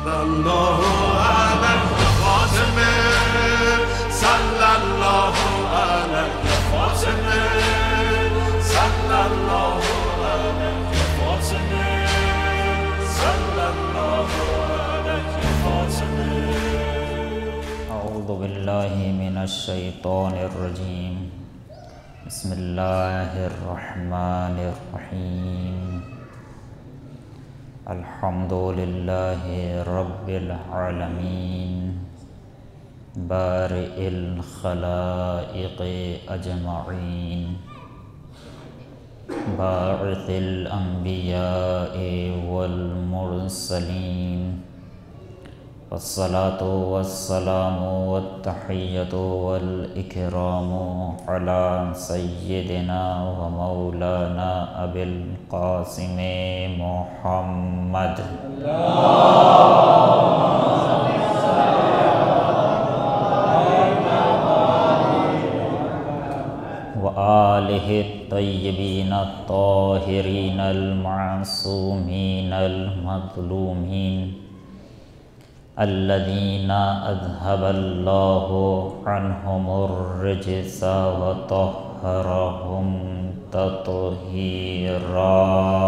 الله على فاطمة صلى الله على فاطمة صلى الله على فاطمة صلى الله على فاطمة. أعوذ بالله من الشيطان الرجيم. بسم الله الرحمن الرحيم. الحمد لله رب العالمين بارئ الخلائق أجمعين باعث الأنبياء والمرسلين والصلاة والسلام والتحية والإكرام على سيدنا ومولانا أبي القاسم محمد وآله الطيبين الطاهرين المعصومين المظلومين الذين أذهب الله عنهم الرجس وطهرهم تطهيرا.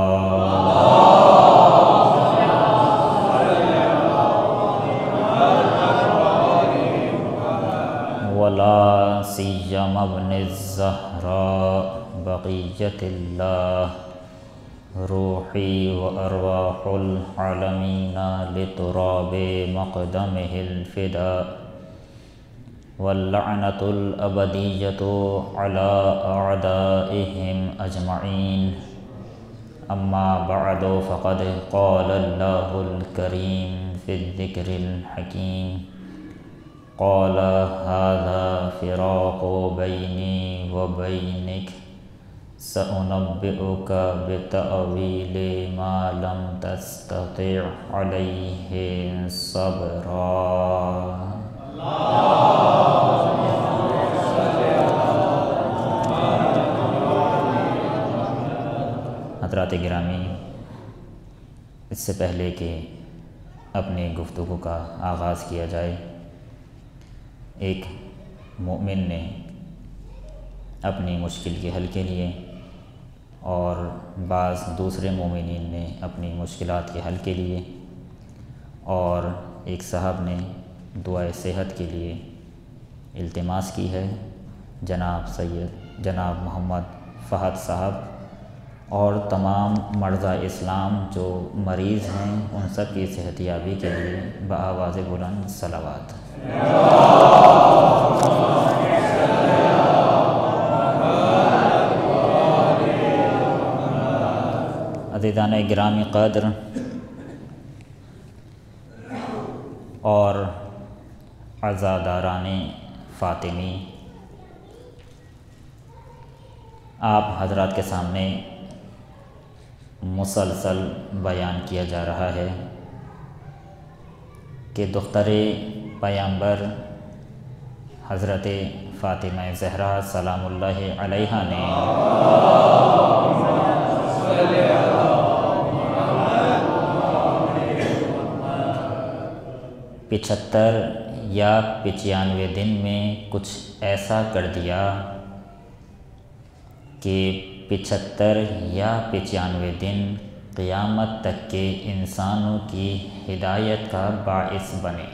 ولا سيما ابن الزهراء بقية الله روحي وأرواح العالمين لتراب مقدمه الفداء واللعنة الأبدية على أعدائهم أجمعين. أما بعد فقد قال الله الكريم في الذكر الحكيم قال هذا فراق بيني وبينك سأنبئك بتأويل ما لم تستطع عليه صبرا. حضرات گرامی، اس سے پہلے کہ اپنی گفتگو کا آغاز کیا جائے، ایک مومن نے اپنی مشکل کے حل کے لیے اور بعض دوسرے مومنین نے اپنی مشکلات کے حل کے لیے اور ایک صاحب نے دعائے صحت کے لیے التماس کی ہے. جناب محمد فہد صاحب اور تمام مرضى اسلام جو مریض ہیں ان سب کی صحت یابی کے لیے بآواز بلند صلوات. عزیزان گرامی قدر اور عزاداران فاطمی، آپ حضرات کے سامنے مسلسل بیان کیا جا رہا ہے کہ دختر پیغمبر حضرت فاطمہ زہرا سلام اللہ علیہا نے 75 یا 95 دن میں کچھ ایسا کر دیا کہ 75 یا 95 دن قیامت تک کے انسانوں کی ہدایت کا باعث بنے.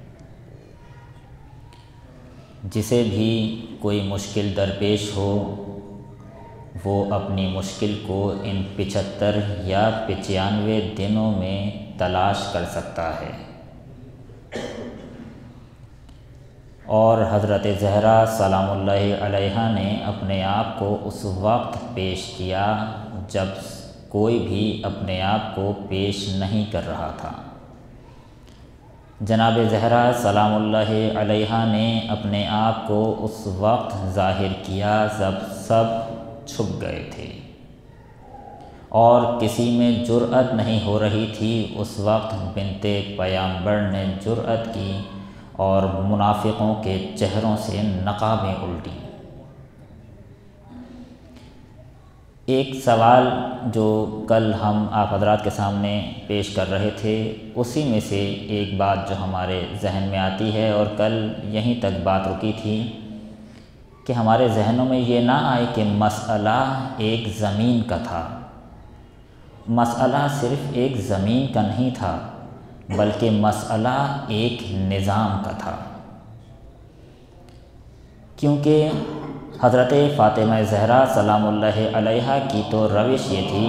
جسے بھی کوئی مشکل درپیش ہو وہ اپنی مشکل کو ان 75 یا 95 دنوں میں تلاش کر سکتا ہے. اور حضرت زہرا سلام اللہ علیہا نے اپنے آپ کو اس وقت پیش کیا جب کوئی بھی اپنے آپ کو پیش نہیں کر رہا تھا. جناب زہرا سلام اللہ علیہا نے اپنے آپ کو اس وقت ظاہر کیا جب سب چھپ گئے تھے اور کسی میں جرأت نہیں ہو رہی تھی. اس وقت بنت پیغمبر نے جرأت کی اور منافقوں کے چہروں سے نقابیں الٹی. ایک سوال جو کل ہم آپ حضرات کے سامنے پیش کر رہے تھے، اسی میں سے ایک بات جو ہمارے ذہن میں آتی ہے، اور کل یہیں تک بات رکی تھی کہ ہمارے ذہنوں میں یہ نہ آئے کہ مسئلہ ایک زمین کا تھا۔ مسئلہ صرف ایک زمین کا نہیں تھا، بلکہ مسئلہ ایک نظام کا تھا، کیونکہ حضرت فاطمہ زہرا سلام اللہ علیہا کی تو روش یہ تھی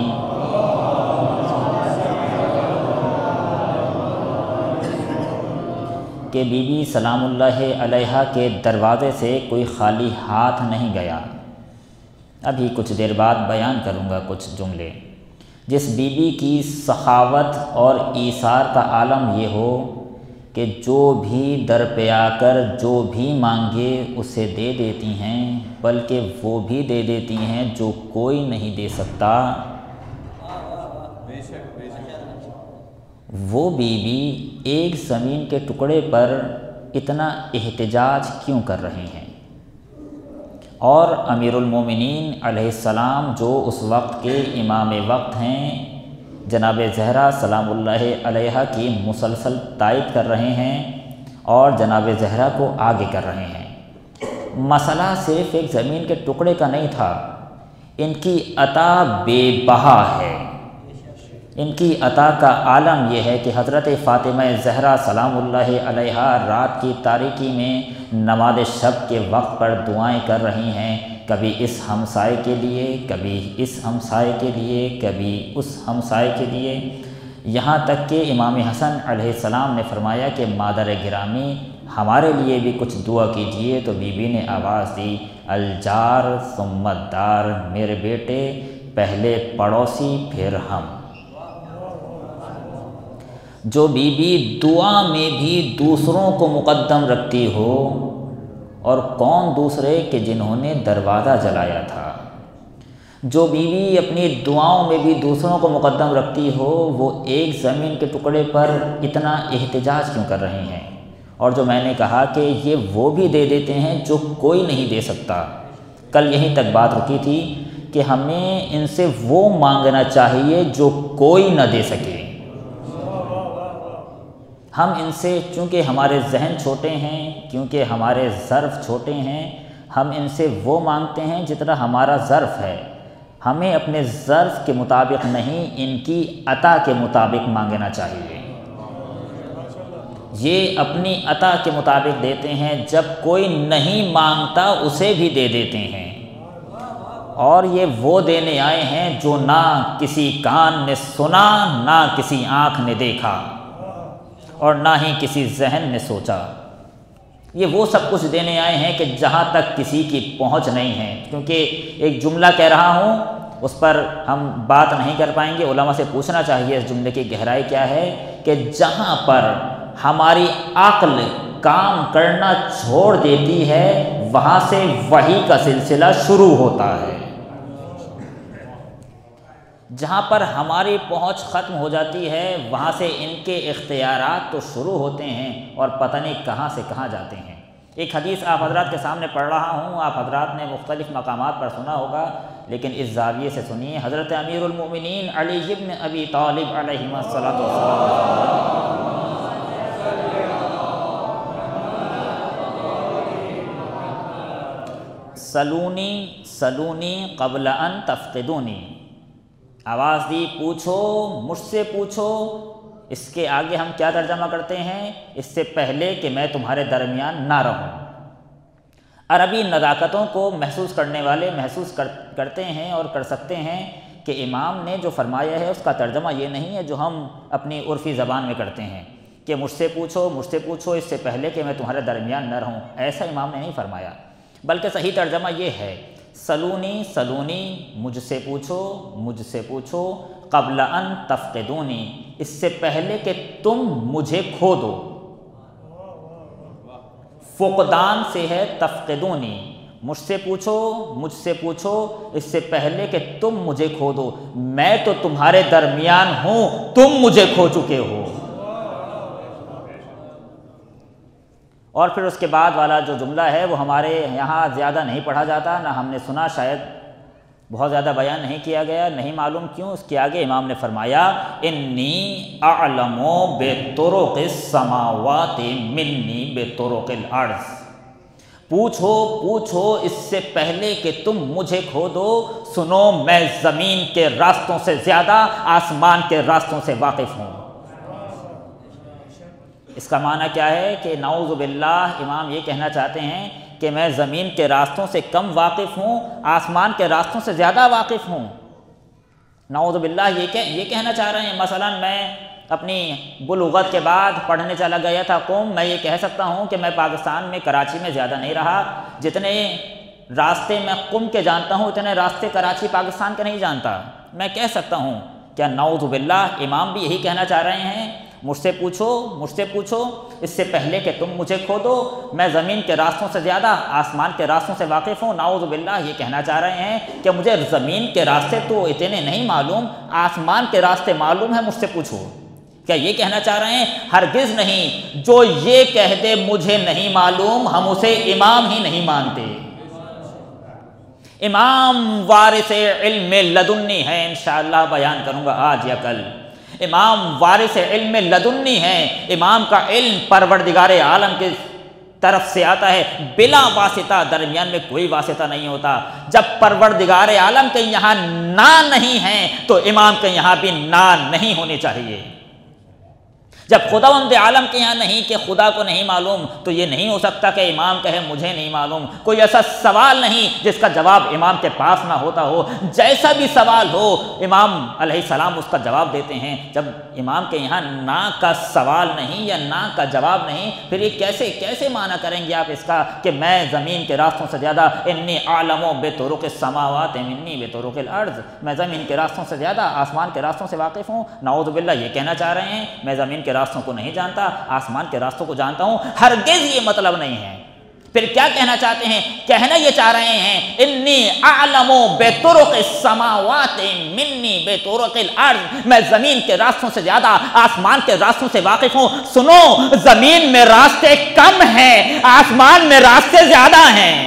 کہ بی بی سلام اللہ علیہا کے دروازے سے کوئی خالی ہاتھ نہیں گیا۔ ابھی کچھ دیر بعد بیان کروں گا کچھ جملے۔ جس بی بی کی سخاوت اور ایثار کا عالم یہ ہو کہ جو بھی در پہ آ کر جو بھی مانگے اسے دے دیتی ہیں، بلکہ وہ بھی دے دیتی ہیں جو کوئی نہیں دے سکتا، وہ بی بی ایک زمین کے ٹکڑے پر اتنا احتجاج کیوں کر رہی ہیں؟ اور امیر المومنین علیہ السلام جو اس وقت کے امام وقت ہیں، جناب زہرا سلام اللہ علیہا کی مسلسل تائید کر رہے ہیں اور جناب زہرا کو آگے کر رہے ہیں۔ مسئلہ صرف ایک زمین کے ٹکڑے کا نہیں تھا، ان کی عطا بے بہا ہے۔ ان کی عطا کا عالم یہ ہے کہ حضرت فاطمہ زہرا سلام اللہ علیہا رات کی تاریکی میں نماز شب کے وقت پر دعائیں کر رہی ہیں، کبھی اس ہمسائے کے لیے، کبھی اس ہمسائے کے لیے، کبھی اس ہمسائے کے لیے، یہاں تک کہ امام حسن علیہ السلام نے فرمایا کہ مادر گرامی ہمارے لیے بھی کچھ دعا کیجئے، تو بی بی نے آواز دی، الجار ثم الدار، میرے بیٹے پہلے پڑوسی پھر ہم۔ جو بی بی دعا میں بھی دوسروں کو مقدم رکھتی ہو، اور کون دوسرے کہ جنہوں نے دروازہ جلایا تھا، جو بی بی اپنی دعاؤں میں بھی دوسروں کو مقدم رکھتی ہو، وہ ایک زمین کے ٹکڑے پر اتنا احتجاج کیوں کر رہی ہیں؟ اور جو میں نے کہا کہ یہ وہ بھی دے دیتے ہیں جو کوئی نہیں دے سکتا، کل یہیں تک بات رکی تھی کہ ہمیں ان سے وہ مانگنا چاہیے جو کوئی نہ دے سکے۔ ہم ان سے، چونکہ ہمارے ذہن چھوٹے ہیں، کیونکہ ہمارے ظرف چھوٹے ہیں، ہم ان سے وہ مانگتے ہیں جتنا ہمارا ظرف ہے۔ ہمیں اپنے ظرف کے مطابق نہیں، ان کی عطا کے مطابق مانگنا چاہیے۔ یہ اپنی عطا کے مطابق دیتے ہیں، جب کوئی نہیں مانگتا اسے بھی دے دیتے ہیں، اور یہ وہ دینے آئے ہیں جو نہ کسی کان نے سنا، نہ کسی آنکھ نے دیکھا، اور نہ ہی کسی ذہن نے سوچا۔ یہ وہ سب کچھ دینے آئے ہیں کہ جہاں تک کسی کی پہنچ نہیں ہے۔ کیونکہ ایک جملہ کہہ رہا ہوں، اس پر ہم بات نہیں کر پائیں گے، علماء سے پوچھنا چاہیے اس جملے کی گہرائی کیا ہے، کہ جہاں پر ہماری عقل کام کرنا چھوڑ دیتی ہے، وہاں سے وحی کا سلسلہ شروع ہوتا ہے۔ جہاں پر ہماری پہنچ ختم ہو جاتی ہے، وہاں سے ان کے اختیارات تو شروع ہوتے ہیں اور پتہ نہیں کہاں سے کہاں جاتے ہیں۔ ایک حدیث آپ حضرات کے سامنے پڑھ رہا ہوں، آپ حضرات نے مختلف مقامات پر سنا ہوگا، لیکن اس زاویے سے سنیے۔ حضرت امیر المومنین علی بن ابی طالب علیہ الصلوۃ والسلام، سلونی سلونی قبل ان تفقدونی، آواز دی، پوچھو مجھ سے پوچھو۔ اس کے آگے ہم کیا ترجمہ کرتے ہیں؟ اس سے پہلے کہ میں تمہارے درمیان نہ رہوں۔ عربی نزاکتوں کو محسوس کرنے والے محسوس کرتے ہیں اور کر سکتے ہیں کہ امام نے جو فرمایا ہے اس کا ترجمہ یہ نہیں ہے جو ہم اپنی عرفی زبان میں کرتے ہیں کہ مجھ سے پوچھو اس سے پہلے کہ میں تمہارے درمیان نہ رہوں۔ ایسا امام نے نہیں فرمایا، بلکہ صحیح ترجمہ یہ ہے، سلونی سلونی، مجھ سے پوچھو، قبل ان تفقدونی، اس سے پہلے کہ تم مجھے کھو دو۔ فقدان سے ہے تفقدونی، مجھ سے پوچھو اس سے پہلے کہ تم مجھے کھو دو، میں تو تمہارے درمیان ہوں، تم مجھے کھو چکے ہو۔ اور پھر اس کے بعد والا جو جملہ ہے وہ ہمارے یہاں زیادہ نہیں پڑھا جاتا، نہ ہم نے سنا شاید، بہت زیادہ بیان نہیں کیا گیا، نہیں معلوم کیوں، اس کے آگے امام نے فرمایا انی اعلم بطرق السماوات منی بطرق الارض، پوچھو اس سے پہلے کہ تم مجھے کھودو، سنو میں زمین کے راستوں سے زیادہ آسمان کے راستوں سے واقف ہوں۔ اس کا معنی کیا ہے کہ نعوذ باللہ امام یہ کہنا چاہتے ہیں کہ میں زمین کے راستوں سے کم واقف ہوں، آسمان کے راستوں سے زیادہ واقف ہوں۔ نعوذ باللہ یہ کہنا چاہ رہے ہیں۔ مثلا میں اپنی بلوغت کے بعد پڑھنے چلا گیا تھا قم، میں یہ کہہ سکتا ہوں کہ میں پاکستان میں کراچی میں زیادہ نہیں رہا، جتنے راستے میں قم کے جانتا ہوں اتنے راستے کراچی پاکستان کے نہیں جانتا۔ میں کہہ سکتا ہوں کیا نعوذ باللہ امام بھی یہی کہنا چاہ رہے ہیں؟ مجھ سے پوچھو اس سے پہلے کہ تم مجھے کھودو، میں زمین کے راستوں سے زیادہ آسمان کے راستوں سے واقف ہوں۔ نعوذ باللہ یہ کہنا چاہ رہے ہیں کہ مجھے زمین کے راستے تو اتنے نہیں معلوم، آسمان کے راستے معلوم ہیں، مجھ سے پوچھو۔ کیا یہ کہنا چاہ رہے ہیں؟ ہرگز نہیں۔ جو یہ کہہ دے مجھے نہیں معلوم، ہم اسے امام ہی نہیں مانتے۔ امام وارث علم لدنی ہے، انشاءاللہ بیان کروں گا آج یا کل۔ امام وارث علم لدنی ہے، امام کا علم پروردگار عالم کی طرف سے آتا ہے بلا واسطہ، درمیان میں کوئی واسطہ نہیں ہوتا۔ جب پروردگار عالم کے یہاں نا نہیں ہے تو امام کے یہاں بھی نا نہیں ہونی چاہیے۔ جب خداوند عالم کے یہاں نہیں کہ خدا کو نہیں معلوم، تو یہ نہیں ہو سکتا کہ امام کہے مجھے نہیں معلوم۔ کوئی ایسا سوال نہیں جس کا جواب امام کے پاس نہ ہوتا ہو، جیسا بھی سوال ہو امام علیہ السلام اس کا جواب دیتے ہیں۔ جب امام کے یہاں نا کا سوال نہیں یا نا کا جواب نہیں، پھر یہ کیسے معنی کریں گے آپ اس کا کہ میں زمین کے راستوں سے زیادہ، انی اعلم بطرق السماوات منی بطرق الارض، میں زمین کے راستوں سے زیادہ آسمان کے راستوں سے واقف ہوں۔ نعوذ باللہ یہ کہنا چاہ رہے ہیں میں زمین کے راستوں کو نہیں جانتا، آسمان کے راستوں کو جانتا ہوں۔ ہرگز یہ مطلب نہیں ہے۔ پھر کیا کہنا چاہتے ہیں؟ کہنا یہ چاہ رہے ہیں انی اعلم بطرق السماوات منی بطرق الارض، میں زمین کے راستوں سے زیادہ آسمان کے راستوں سے واقف ہوں۔ سنو، زمین میں راستے کم ہیں، آسمان میں راستے زیادہ ہیں۔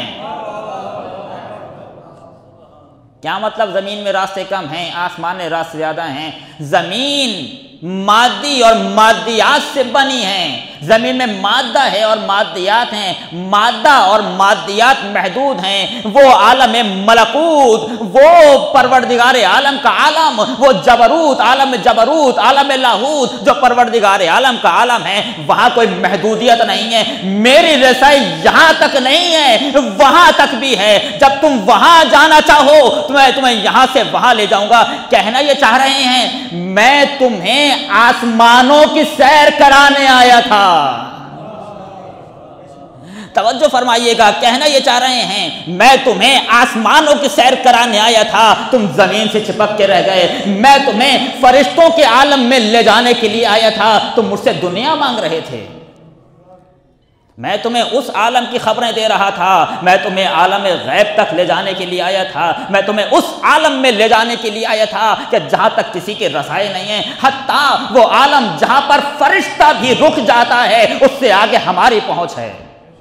کیا مطلب زمین میں راستے کم ہیں، آسمان میں راستے زیادہ ہیں؟ زمین مادی اور مادیات سے بنی ہیں، زمین میں مادہ ہے اور مادیات ہیں۔ مادہ اور مادیات محدود ہیں، وہ عالم ملکوت، وہ پروردگار عالم کا عالم، وہ جبروت، عالم لاہوت جو پروردگار عالم کا عالم ہے، وہاں کوئی محدودیت نہیں ہے۔ میری رسائی یہاں تک نہیں ہے، وہاں تک بھی ہے۔ جب تم وہاں جانا چاہو تو میں تمہیں یہاں سے وہاں لے جاؤں گا۔ کہنا یہ چاہ رہے ہیں میں تمہیں آسمانوں کی سیر کرانے آیا تھا۔ توجہ فرمائیے گا، کہنا یہ چاہ رہے ہیں میں تمہیں آسمانوں کی سیر کرانے آیا تھا، تم زمین سے چپک کے رہ گئے۔ میں تمہیں فرشتوں کے عالم میں لے جانے کے لیے آیا تھا، تم مجھ سے دنیا مانگ رہے تھے۔ میں تمہیں اس عالم کی خبریں دے رہا تھا، میں تمہیں عالم غیب تک لے جانے کے لیے آیا تھا، میں تمہیں اس عالم میں لے جانے کے لیے آیا تھا کہ جہاں تک کسی کے رسائی نہیں ہے، حتیٰ وہ عالم جہاں پر فرشتہ بھی رک جاتا ہے اس سے آگے ہماری پہنچ ہے۔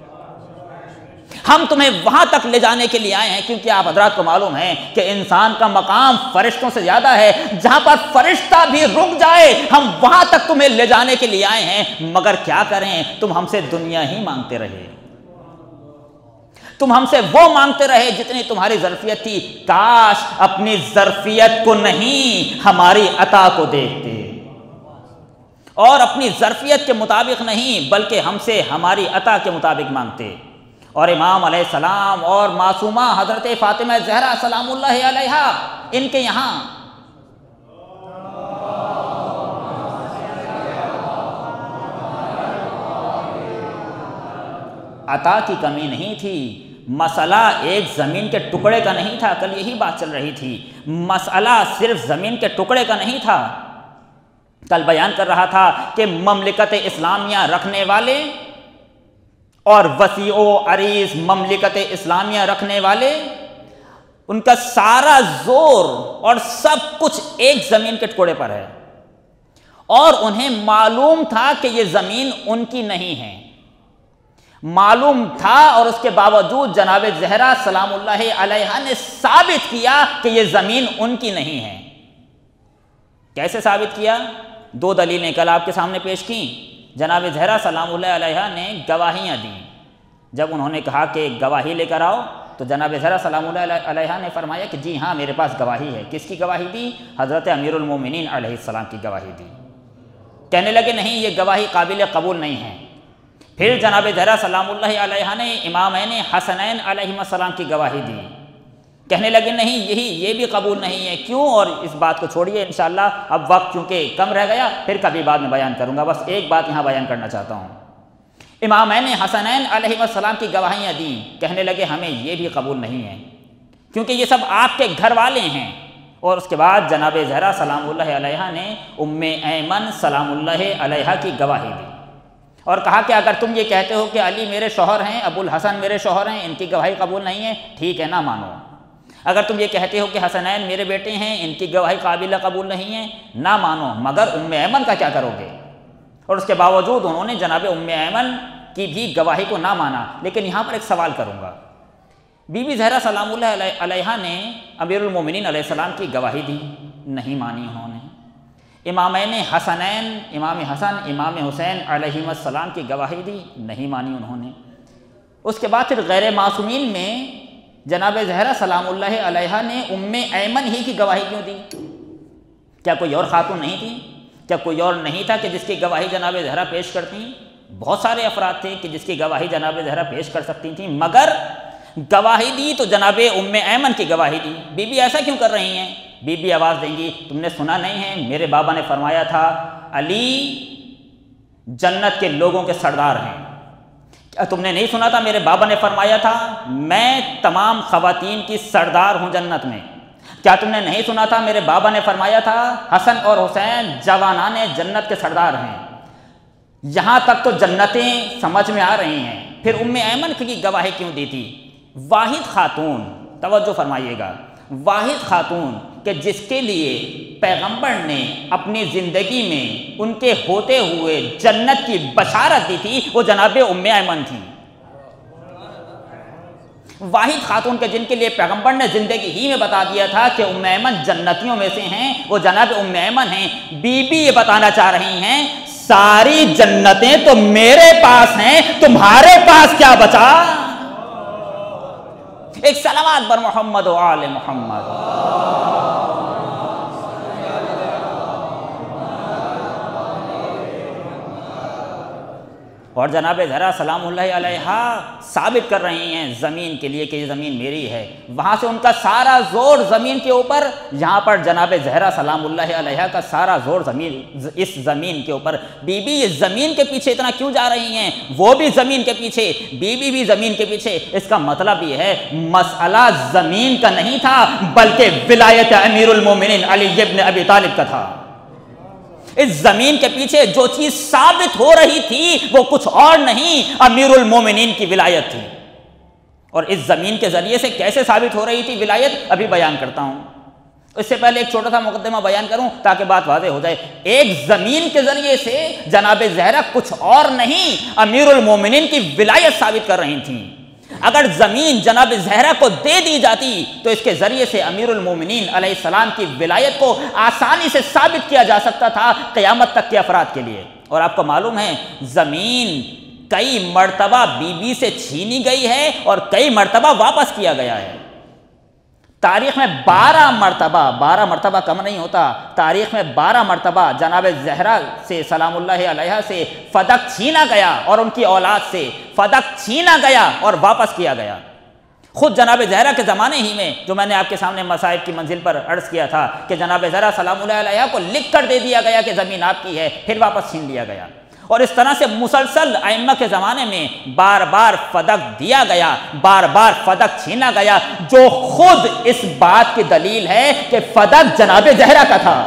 ہم تمہیں وہاں تک لے جانے کے لیے آئے ہیں کیونکہ آپ حضرات کو معلوم ہے کہ انسان کا مقام فرشتوں سے زیادہ ہے۔ جہاں پر فرشتہ بھی رک جائے ہم وہاں تک تمہیں لے جانے کے لیے آئے ہیں، مگر کیا کریں، تم ہم سے دنیا ہی مانگتے رہے، تم ہم سے وہ مانگتے رہے جتنی تمہاری ظرفیت تھی۔ کاش اپنی ظرفیت کو نہیں ہماری عطا کو دیکھتے، اور اپنی ظرفیت کے مطابق نہیں بلکہ ہم سے ہماری عطا کے مطابق مانگتے۔ اور امام علیہ السلام اور معصومہ حضرت فاطمہ زہرا سلام اللہ علیہا، ان کے یہاں عطا کی کمی نہیں تھی۔ مسئلہ ایک زمین کے ٹکڑے کا نہیں تھا، کل یہی بات چل رہی تھی۔ مسئلہ صرف زمین کے ٹکڑے کا نہیں تھا۔ کل بیان کر رہا تھا کہ مملکت اسلامیہ رکھنے والے اور وسیع و عریض مملکت اسلامیہ رکھنے والے، ان کا سارا زور اور سب کچھ ایک زمین کے ٹکڑے پر ہے، اور انہیں معلوم تھا کہ یہ زمین ان کی نہیں ہے۔ معلوم تھا اور اس کے باوجود جناب زہرا سلام اللہ علیہا نے ثابت کیا کہ یہ زمین ان کی نہیں ہے۔ کیسے ثابت کیا؟ دو دلیلیں کل آپ کے سامنے پیش کی۔ جناب زہرا سلام اللہ علیہا نے گواہیاں دیں۔ جب انہوں نے کہا کہ گواہی لے کر آؤ تو جناب زہرا سلام اللہ علیہا نے فرمایا کہ جی ہاں میرے پاس گواہی ہے۔ کس کی گواہی دی؟ حضرت امیر المومنین علیہ السلام کی گواہی دی۔ کہنے لگے نہیں یہ گواہی قابل قبول نہیں ہے۔ پھر جناب زہرا سلام اللہ علیہا نے امامین حسنین علیہم السلام کی گواہی دی۔ کہنے لگے نہیں یہ بھی قبول نہیں ہے۔ کیوں؟ اور اس بات کو چھوڑیے، انشاءاللہ اب وقت چونکہ کم رہ گیا پھر کبھی بعد میں بیان کروں گا، بس ایک بات یہاں بیان کرنا چاہتا ہوں۔ امامین حسنین علیہ السلام کی گواہیاں دیں، کہنے لگے ہمیں یہ بھی قبول نہیں ہے کیونکہ یہ سب آپ کے گھر والے ہیں۔ اور اس کے بعد جناب زہرا سلام اللہ علیہا نے ام ایمن سلام اللہ علیہا کی گواہی دی اور کہا کہ اگر تم یہ کہتے ہو کہ علی میرے شوہر ہیں، ابو الحسن میرے شوہر ہیں، ان کی گواہی قبول نہیں ہے، ٹھیک ہے نہ مانو۔ اگر تم یہ کہتے ہو کہ حسنین میرے بیٹے ہیں، ان کی گواہی قابل قبول نہیں ہے، نہ مانو، مگر ام ایمن کا کیا کرو گے؟ اور اس کے باوجود انہوں نے جناب ام ایمن کی بھی گواہی کو نہ مانا۔ لیکن یہاں پر ایک سوال کروں گا، بی بی زہرا سلام اللہ علیہا نے امیر المومنین علیہ السلام کی گواہی دی، نہیں مانی انہوں نے۔ امامین حسنین، امام حسن امام حسین علیہم السلام کی گواہی دی، نہیں مانی انہوں نے۔ اس کے بعد پھر غیر معصومین میں جناب زہرا سلام اللہ علیہا نے ام ایمن ہی کی گواہی کیوں دی؟ کیا کوئی اور خاتون نہیں تھی؟ کیا کوئی اور نہیں تھا کہ جس کی گواہی جناب زہرا پیش کرتی؟ بہت سارے افراد تھے کہ جس کی گواہی جناب زہرا پیش کر سکتی تھیں، مگر گواہی دی تو جناب ام ایمن کی گواہی دی۔ بی بی ایسا کیوں کر رہی ہیں؟ بی بی آواز دیں گی تم نے سنا نہیں ہے میرے بابا نے فرمایا تھا علی جنت کے لوگوں کے سردار ہیں؟ کیا تم نے نہیں سنا تھا میرے بابا نے فرمایا تھا میں تمام خواتین کی سردار ہوں جنت میں؟ کیا تم نے نہیں سنا تھا میرے بابا نے فرمایا تھا حسن اور حسین جوانان جنت کے سردار ہیں؟ یہاں تک تو جنتیں سمجھ میں آ رہی ہیں، پھر ام ایمن کی گواہی کیوں دی تھی؟ واحد خاتون، توجہ فرمائیے گا، واحد خاتون کہ جس کے لیے پیغمبر نے اپنی زندگی میں ان کے ہوتے ہوئے جنت کی بشارت دی تھی، وہ جناب ام ایمن تھی۔ واحد خاتون کے جن کے لیے پیغمبر نے زندگی ہی میں بتا دیا تھا کہ ام ایمن جنتیوں میں سے ہیں، وہ جناب ام ایمن ہیں۔ بی بی یہ بتانا چاہ رہی ہیں ساری جنتیں تو میرے پاس ہیں، تمہارے پاس کیا بچا؟ ایک سلامات بر محمد و آل محمد۔ اور جناب زہرا سلام اللہ علیہا ثابت کر رہی ہیں زمین کے لیے کہ یہ زمین میری ہے۔ وہاں سے ان کا سارا زور زمین کے اوپر، یہاں پر جناب زہرا سلام اللہ علیہا کا سارا زور اس زمین کے اوپر۔ بی بی یہ زمین کے پیچھے اتنا کیوں جا رہی ہیں؟ وہ بھی زمین کے پیچھے، بی بی بھی زمین کے پیچھے۔ اس کا مطلب یہ ہے مسئلہ زمین کا نہیں تھا بلکہ ولایت امیر المومنین علی ابن ابی طالب کا تھا۔ اس زمین کے پیچھے جو چیز ثابت ہو رہی تھی وہ کچھ اور نہیں، امیر المومنین کی ولایت تھی۔ اور اس زمین کے ذریعے سے کیسے ثابت ہو رہی تھی ولایت، ابھی بیان کرتا ہوں۔ اس سے پہلے ایک چھوٹا سا مقدمہ بیان کروں تاکہ بات واضح ہو جائے۔ ایک زمین کے ذریعے سے جناب زہرا کچھ اور نہیں، امیر المومنین کی ولایت ثابت کر رہی تھیں۔ اگر زمین جناب زہرا کو دے دی جاتی تو اس کے ذریعے سے امیر المومنین علیہ السلام کی ولایت کو آسانی سے ثابت کیا جا سکتا تھا قیامت تک کے افراد کے لیے۔ اور آپ کو معلوم ہے زمین کئی مرتبہ بی بی سے چھینی گئی ہے اور کئی مرتبہ واپس کیا گیا ہے۔ تاریخ میں 12 مرتبہ کم نہیں ہوتا، تاریخ میں 12 مرتبہ جناب زہرا سے سلام اللہ علیہا سے فدق چھینا گیا اور ان کی اولاد سے فدق چھینا گیا اور واپس کیا گیا۔ خود جناب زہرا کے زمانے ہی میں جو میں نے آپ کے سامنے مصائب کی منزل پر عرض کیا تھا کہ جناب زہرا سلام اللہ علیہا کو لکھ کر دے دیا گیا کہ زمین آپ کی ہے، پھر واپس چھین لیا گیا۔ اور اس طرح سے مسلسل ائمہ کے زمانے میں بار بار فدق دیا گیا، بار بار فدق چھینا گیا، جو خود اس بات کی دلیل ہے کہ فدق جناب زہرا کا تھا۔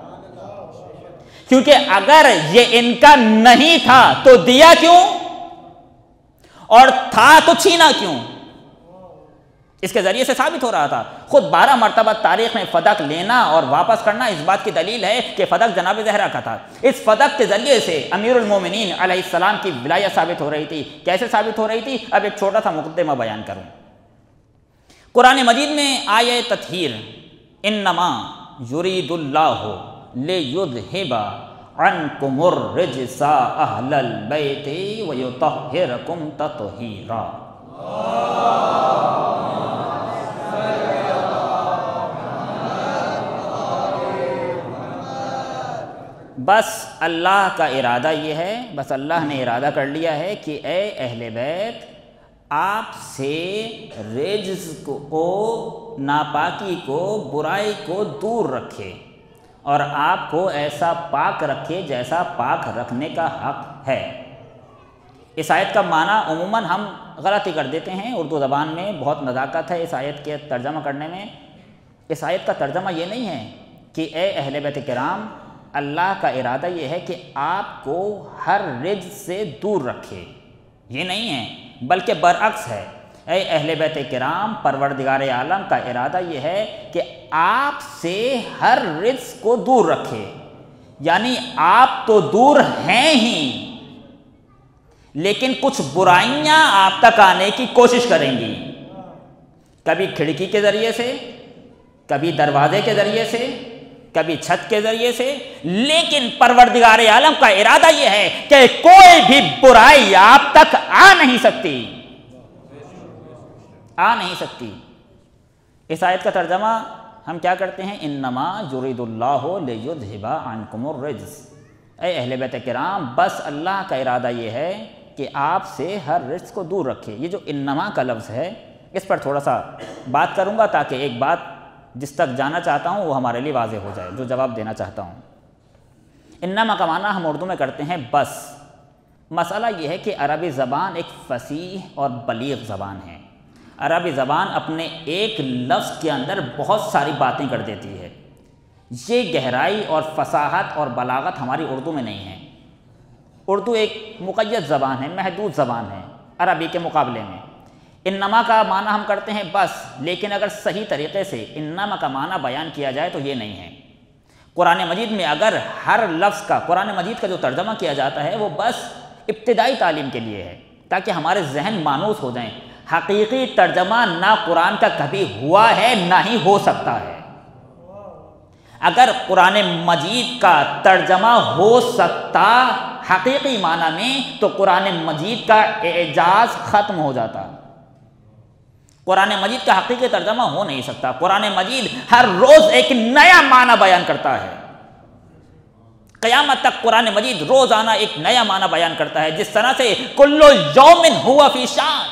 کیونکہ اگر یہ ان کا نہیں تھا تو دیا کیوں، اور تھا تو چھینا کیوں؟ اس کے ذریعے سے ثابت ہو رہا تھا. خود 12 مرتبہ تاریخ میں فدق لینا اور واپس کرنا اس بات کی دلیل ہے کہ فدق جناب زہرا کا تھا. اس فدق کے ذریعے سے امیر المومنین علیہ السلام کی ولایت ثابت ہو رہی تھی. کیسے ثابت ہو رہی تھی؟ اب ایک چھوٹا سا مقدمہ بیان کروں. قرآن مجید میں آیہ تطہیر انما یرید اللہ لیذھب عنکم الرجس اہل البیت ویطہرکم تطہیرا. بس اللہ کا ارادہ یہ ہے، بس اللہ نے ارادہ کر لیا ہے کہ اے اہل بیت آپ سے رجس کو، ناپاکی کو، برائی کو دور رکھے اور آپ کو ایسا پاک رکھے جیسا پاک رکھنے کا حق ہے. اس آیت کا معنی عموماً ہم غلطی کر دیتے ہیں. اردو زبان میں بہت نزاکت ہے اس آیت کے ترجمہ کرنے میں. اس آیت کا ترجمہ یہ نہیں ہے کہ اے اہل بیت کرام اللہ کا ارادہ یہ ہے کہ آپ کو ہر رجس سے دور رکھے، یہ نہیں ہے، بلکہ برعکس ہے. اے اہل بیت کرام پروردگار عالم کا ارادہ یہ ہے کہ آپ سے ہر رجس کو دور رکھے. یعنی آپ تو دور ہیں ہی، لیکن کچھ برائیاں آپ تک آنے کی کوشش کریں گی، کبھی کھڑکی کے ذریعے سے، کبھی دروازے کے ذریعے سے، کبھی چھت کے ذریعے سے. لیکن پروردگار عالم کا ارادہ یہ ہے کہ کوئی بھی برائی آپ تک آ نہیں سکتی، آ نہیں سکتی. اس آیت کا ترجمہ ہم کیا کرتے ہیں؟ انما یرید اللہ لیذھب عنکم الرجس. اے اہل بیت کرام بس اللہ کا ارادہ یہ ہے کہ آپ سے ہر رجس کو دور رکھے. یہ جو انما کا لفظ ہے اس پر تھوڑا سا بات کروں گا تاکہ ایک بات جس تک جانا چاہتا ہوں وہ ہمارے لیے واضح ہو جائے، جو جواب دینا چاہتا ہوں. انما کا معنی ہم اردو میں کرتے ہیں بس. مسئلہ یہ ہے کہ عربی زبان ایک فصیح اور بلیغ زبان ہے. عربی زبان اپنے ایک لفظ کے اندر بہت ساری باتیں کر دیتی ہے. یہ گہرائی اور فصاحت اور بلاغت ہماری اردو میں نہیں ہے. اردو ایک مقید زبان ہے، محدود زبان ہے عربی کے مقابلے میں. انما کا معنی ہم کرتے ہیں بس، لیکن اگر صحیح طریقے سے انما کا معنی بیان کیا جائے تو یہ نہیں ہے. قرآن مجید میں اگر ہر لفظ کا، قرآن مجید کا جو ترجمہ کیا جاتا ہے وہ بس ابتدائی تعلیم کے لیے ہے تاکہ ہمارے ذہن مانوس ہو جائیں. حقیقی ترجمہ نہ قرآن کا کبھی ہوا ہے نہ ہی ہو سکتا ہے. اگر قرآن مجید کا ترجمہ ہو سکتا حقیقی معنی میں تو قرآن مجید کا اعجاز ختم ہو جاتا. قرآن مجید کا حقیقی ترجمہ ہو نہیں سکتا. قرآن مجید ہر روز ایک نیا معنی بیان کرتا ہے. قیامت تک قرآن مجید روزانہ ایک نیا معنی بیان کرتا ہے. جس طرح سے کل یوم ہوا فی شان،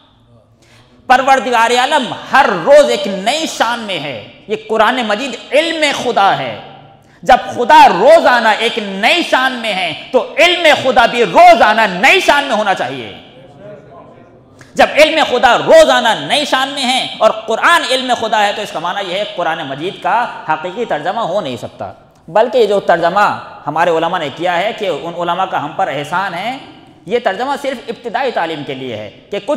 پروردگار عالم ہر روز ایک نئی شان میں ہے. یہ قرآن مجید علم خدا ہے. جب خدا روزانہ ایک نئی شان میں ہے تو علم خدا بھی روزانہ نئی شان میں ہونا چاہیے. جب علم خدا روزانہ نئی شان میں ہے اور قرآن علم خدا ہے تو اس کا معنی یہ ہے قرآن مجید کا حقیقی ترجمہ ہو نہیں سکتا. بلکہ یہ جو ترجمہ ہمارے علماء نے کیا ہے کہ ان علماء کا ہم پر احسان ہے، یہ ترجمہ صرف ابتدائی تعلیم کے لیے ہے کہ کچھ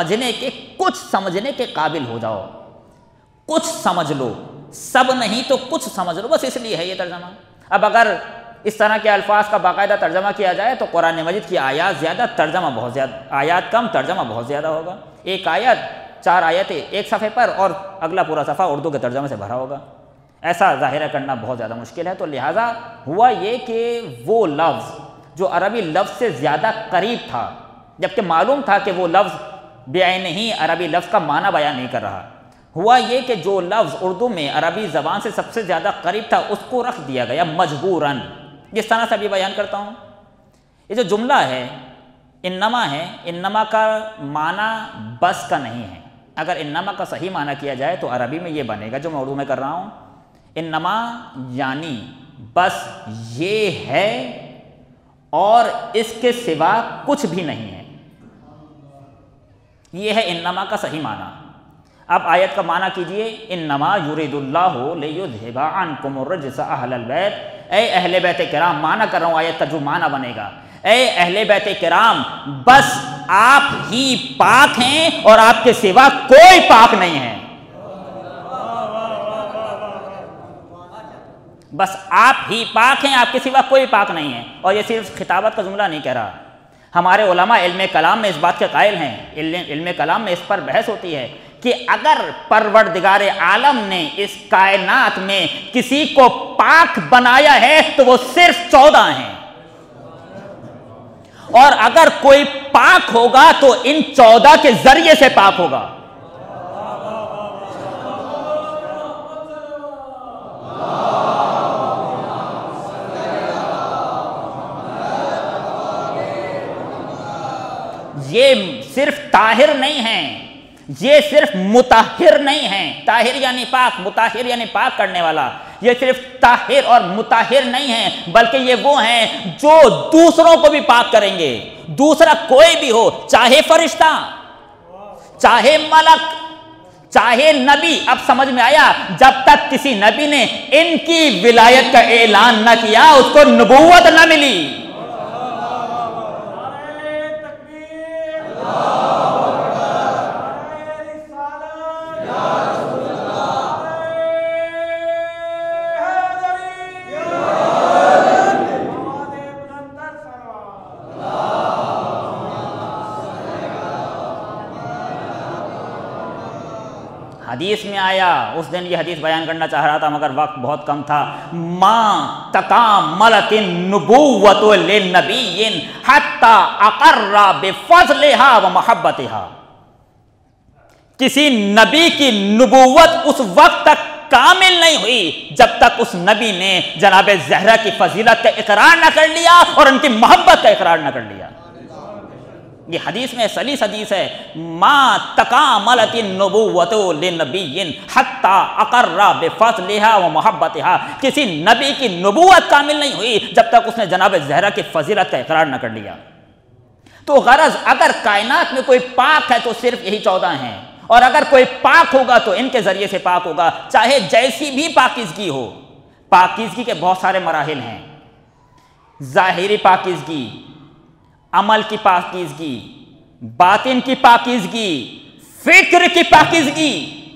سمجھنے کے قابل ہو جاؤ، کچھ سمجھ لو، سب نہیں تو کچھ سمجھ لو، بس اس لیے ہے یہ ترجمہ. اب اگر اس طرح کے الفاظ کا باقاعدہ ترجمہ کیا جائے تو قرآن مجید کی آیات زیادہ، ترجمہ بہت زیادہ، آیات کم ترجمہ بہت زیادہ ہوگا. ایک آیت 4 آیتیں ایک صفحے پر اور اگلا پورا صفحہ اردو کے ترجمے سے بھرا ہوگا. ایسا ظاہرہ کرنا بہت زیادہ مشکل ہے. تو لہٰذا ہوا یہ کہ وہ لفظ جو عربی لفظ سے زیادہ قریب تھا، جبکہ معلوم تھا کہ وہ لفظ بعینہ ہی عربی لفظ کا معنی بیان نہیں کر رہا، ہوا یہ کہ جو لفظ اردو میں عربی زبان سے سب سے زیادہ قریب تھا اس کو رکھ دیا گیا مجبوراً. جس طرح سے ابھی بیان کرتا ہوں، یہ جو جملہ ہے انما ہے، انما کا معنی بس کا نہیں ہے. اگر انما کا صحیح معنی کیا جائے تو عربی میں یہ بنے گا جو میں اردو میں کر رہا ہوں. انما یعنی بس یہ ہے اور اس کے سوا کچھ بھی نہیں ہے. یہ ہے انما کا صحیح معنی. اب آیت کا معنی کیجئے، انما یرید اللہ لیذھب عنکم الرجس اہل البیت. اے اہل بیت کرام، معنی کر رہا ہوں آیت کا جو معنی بنے گا، اے اہل بیت کرام، بس آپ ہی پاک ہیں اور آپ کے سوا کوئی پاک نہیں ہے. بس آپ ہی پاک ہیں، آپ کے سوا کوئی پاک نہیں ہے. اور یہ صرف خطابت کا جملہ نہیں کہہ رہا، ہمارے علماء علم کلام میں اس بات کے قائل ہیں، علم کلام میں اس پر بحث ہوتی ہے کہ اگر پروردگار عالم نے اس کائنات میں کسی کو پاک بنایا ہے تو وہ صرف 14 ہیں، اور اگر کوئی پاک ہوگا تو ان 14 کے ذریعے سے پاک ہوگا. یہ صرف طاہر نہیں ہیں، یہ صرف مطہر نہیں ہیں. طاہر یعنی پاک، مطہر یعنی پاک کرنے والا. یہ صرف طاہر اور مطہر نہیں ہیں، بلکہ یہ وہ ہیں جو دوسروں کو بھی پاک کریں گے. دوسرا کوئی بھی ہو، چاہے فرشتہ، چاہے ملک، چاہے نبی. اب سمجھ میں آیا، جب تک کسی نبی نے ان کی ولایت کا اعلان نہ کیا اس کو نبوت نہ ملی. حدیث میں آیا، اس دن یہ حدیث بیان کرنا چاہ رہا تھا مگر وقت بہت کم تھا، ما تکاملت النبوۃ للنبی حتی اقر بفضلها ومحبتها. کسی نبی کی نبوت اس وقت تک کامل نہیں ہوئی جب تک اس نبی نے جناب زہرا کی فضیلت کا اقرار نہ کر لیا اور ان کی محبت کا اقرار نہ کر لیا. یہ حدیث میں سلیس حدیث ہے، ما تکاملت النبوۃ للنبی حتی اقر بفضلها ومحبتها. کسی نبی کی نبوت کامل نہیں ہوئی جب تک اس نے جناب زہرا کی فضیلت کا اقرار نہ کر لیا. تو غرض اگر کائنات میں کوئی پاک ہے تو صرف یہی 14 ہیں، اور اگر کوئی پاک ہوگا تو ان کے ذریعے سے پاک ہوگا، چاہے جیسی بھی پاکیزگی ہو. پاکیزگی کے بہت سارے مراحل ہیں، ظاہری پاکیزگی، عمل کی پاکیزگی، باطن کی پاکیزگی، فکر کی پاکیزگی،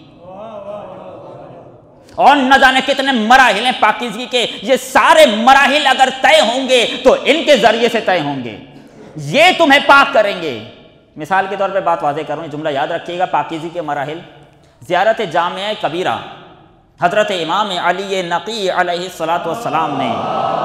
اور نہ جانے کتنے مراحل ہیں پاکیزگی کے. یہ سارے مراحل اگر طے ہوں گے تو ان کے ذریعے سے طے ہوں گے، یہ تمہیں پاک کریں گے. مثال کے طور پہ بات واضح کروں، جملہ یاد رکھیے گا. پاکیزگی کے مراحل، زیارت جامعہ کبیرہ حضرت امام علی نقی علیہ السلام نے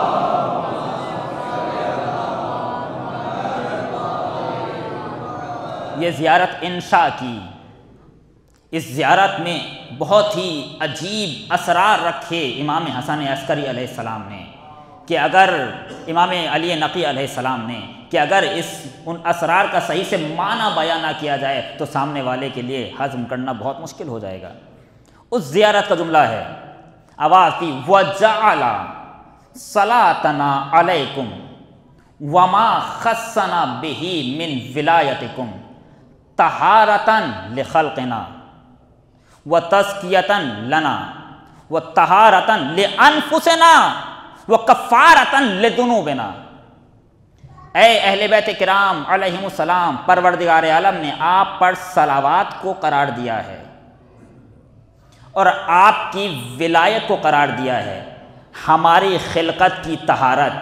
یہ زیارت انشاء کی. اس زیارت میں بہت ہی عجیب اسرار رکھے امام حسن عسکری علیہ السلام نے، کہ اگر امام علی نقی علیہ السلام نے کہ اگر ان اسرار کا صحیح سے معنی بیان نہ کیا جائے تو سامنے والے کے لیے ہضم کرنا بہت مشکل ہو جائے گا. اس زیارت کا جملہ ہے، آواز تھی، وَجَعَلَ صَلَاتَنَا عَلَيْكُمْ وَمَا خَصَّنَا بِهِ مِنْ وِلَایَتِكُمْ طَهَارَةً لِخَلْقِنَا وَتَزْكِيَةً لَنَا وَطَهَارَةً لِأَنفُسِنَا وَكَفَّارَةً لِذُنُوبِنَا. اے اہل بیت کرام علیہم السلام، پروردگار عالم نے آپ پر صلوات کو قرار دیا ہے اور آپ کی ولایت کو قرار دیا ہے، ہماری خلقت کی طہارت.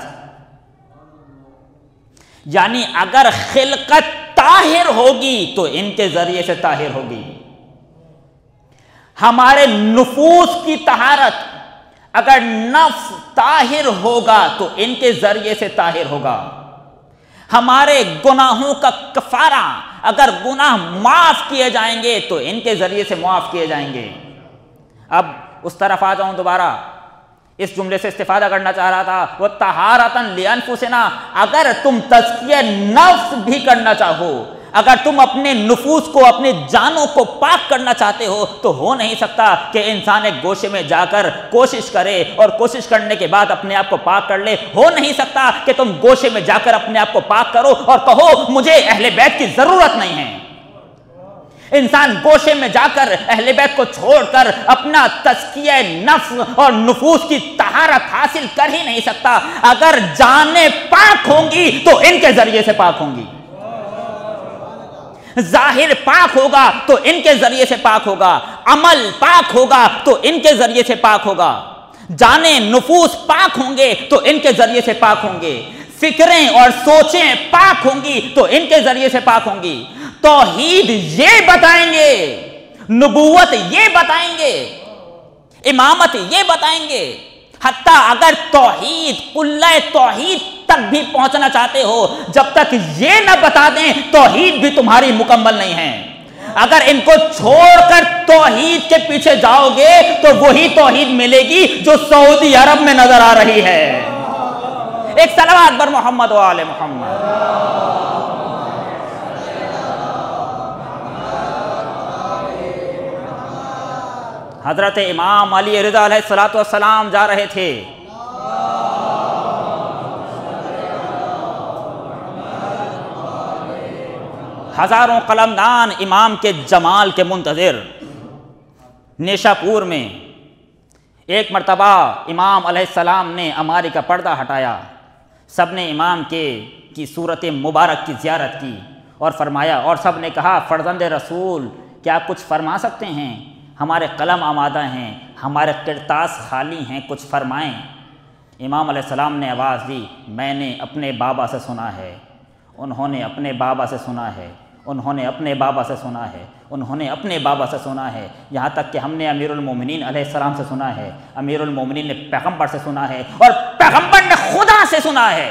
یعنی اگر خلقت طاہر ہوگی تو ان کے ذریعے سے طاہر ہوگی. ہمارے نفوس کی طہارت، اگر نفس طاہر ہوگا تو ان کے ذریعے سے طاہر ہوگا. ہمارے گناہوں کا کفارہ، اگر گناہ معاف کیے جائیں گے تو ان کے ذریعے سے معاف کیے جائیں گے. اب اس طرف آ جاؤں دوبارہ، اس جملے سے استفادہ کرنا چاہ رہا تھا، وہ طہارتاً لانفسنا. اگر تم تزکیہ نفس بھی کرنا چاہو، اگر تم اپنے نفوس کو، اپنی جانوں کو پاک کرنا چاہتے ہو تو ہو نہیں سکتا کہ انسان ایک گوشے میں جا کر کوشش کرے اور کوشش کرنے کے بعد اپنے آپ کو پاک کر لے. ہو نہیں سکتا کہ تم گوشے میں جا کر اپنے آپ کو پاک کرو اور کہو مجھے اہل بیت کی ضرورت نہیں ہے. انسان گوشے میں جا کر اہل بیت کو چھوڑ کر اپنا تزکیہ نفس اور نفوس کی طہارت حاصل کر ہی نہیں سکتا۔ اگر جانیں پاک ہوں گی تو ان کے ذریعے سے پاک ہوں گی، ظاہر پاک ہوگا تو ان کے ذریعے سے پاک ہوگا، عمل پاک ہوگا تو ان کے ذریعے سے پاک ہوگا، جانیں نفوس پاک ہوں گے تو ان کے ذریعے سے پاک ہوں گے، فکریں اور سوچیں پاک ہوں گی تو ان کے ذریعے سے پاک ہوں گی۔ توحید یہ بتائیں گے، نبوت یہ بتائیں گے، امامت یہ بتائیں گے۔ حتیٰ اگر توحید قلہ توحید تک بھی پہنچنا چاہتے ہو، جب تک یہ نہ بتا دیں توحید بھی تمہاری مکمل نہیں ہے۔ اگر ان کو چھوڑ کر توحید کے پیچھے جاؤ گے تو وہی توحید ملے گی جو سعودی عرب میں نظر آ رہی ہے۔ ایک صلوات بر محمد و آل محمد۔ حضرت امام علی رضا علیہ السلام جا رہے تھے، ہزاروں قلمدان امام کے جمال کے منتظر نیشا پور میں ایک مرتبہ امام علیہ السلام نے عماری کا پردہ ہٹایا، سب نے امام کی صورت مبارک کی زیارت کی اور فرمایا، اور سب نے کہا فرزند رسول کیا کچھ فرما سکتے ہیں؟ ہمارے قلم آمادہ ہیں، ہمارے کرتاس خالی ہیں، کچھ فرمائیں۔ امام علیہ السلام نے آواز دی، میں نے اپنے بابا سے سنا ہے، انہوں نے اپنے بابا سے سنا ہے، انہوں نے اپنے بابا سے سنا ہے، انہوں نے اپنے بابا سے سنا ہے، یہاں تک کہ ہم نے امیر المومنین علیہ السلام سے سنا ہے، امیر المومنین نے پیغمبر سے سنا ہے، اور پیغمبر نے خدا سے سنا ہے۔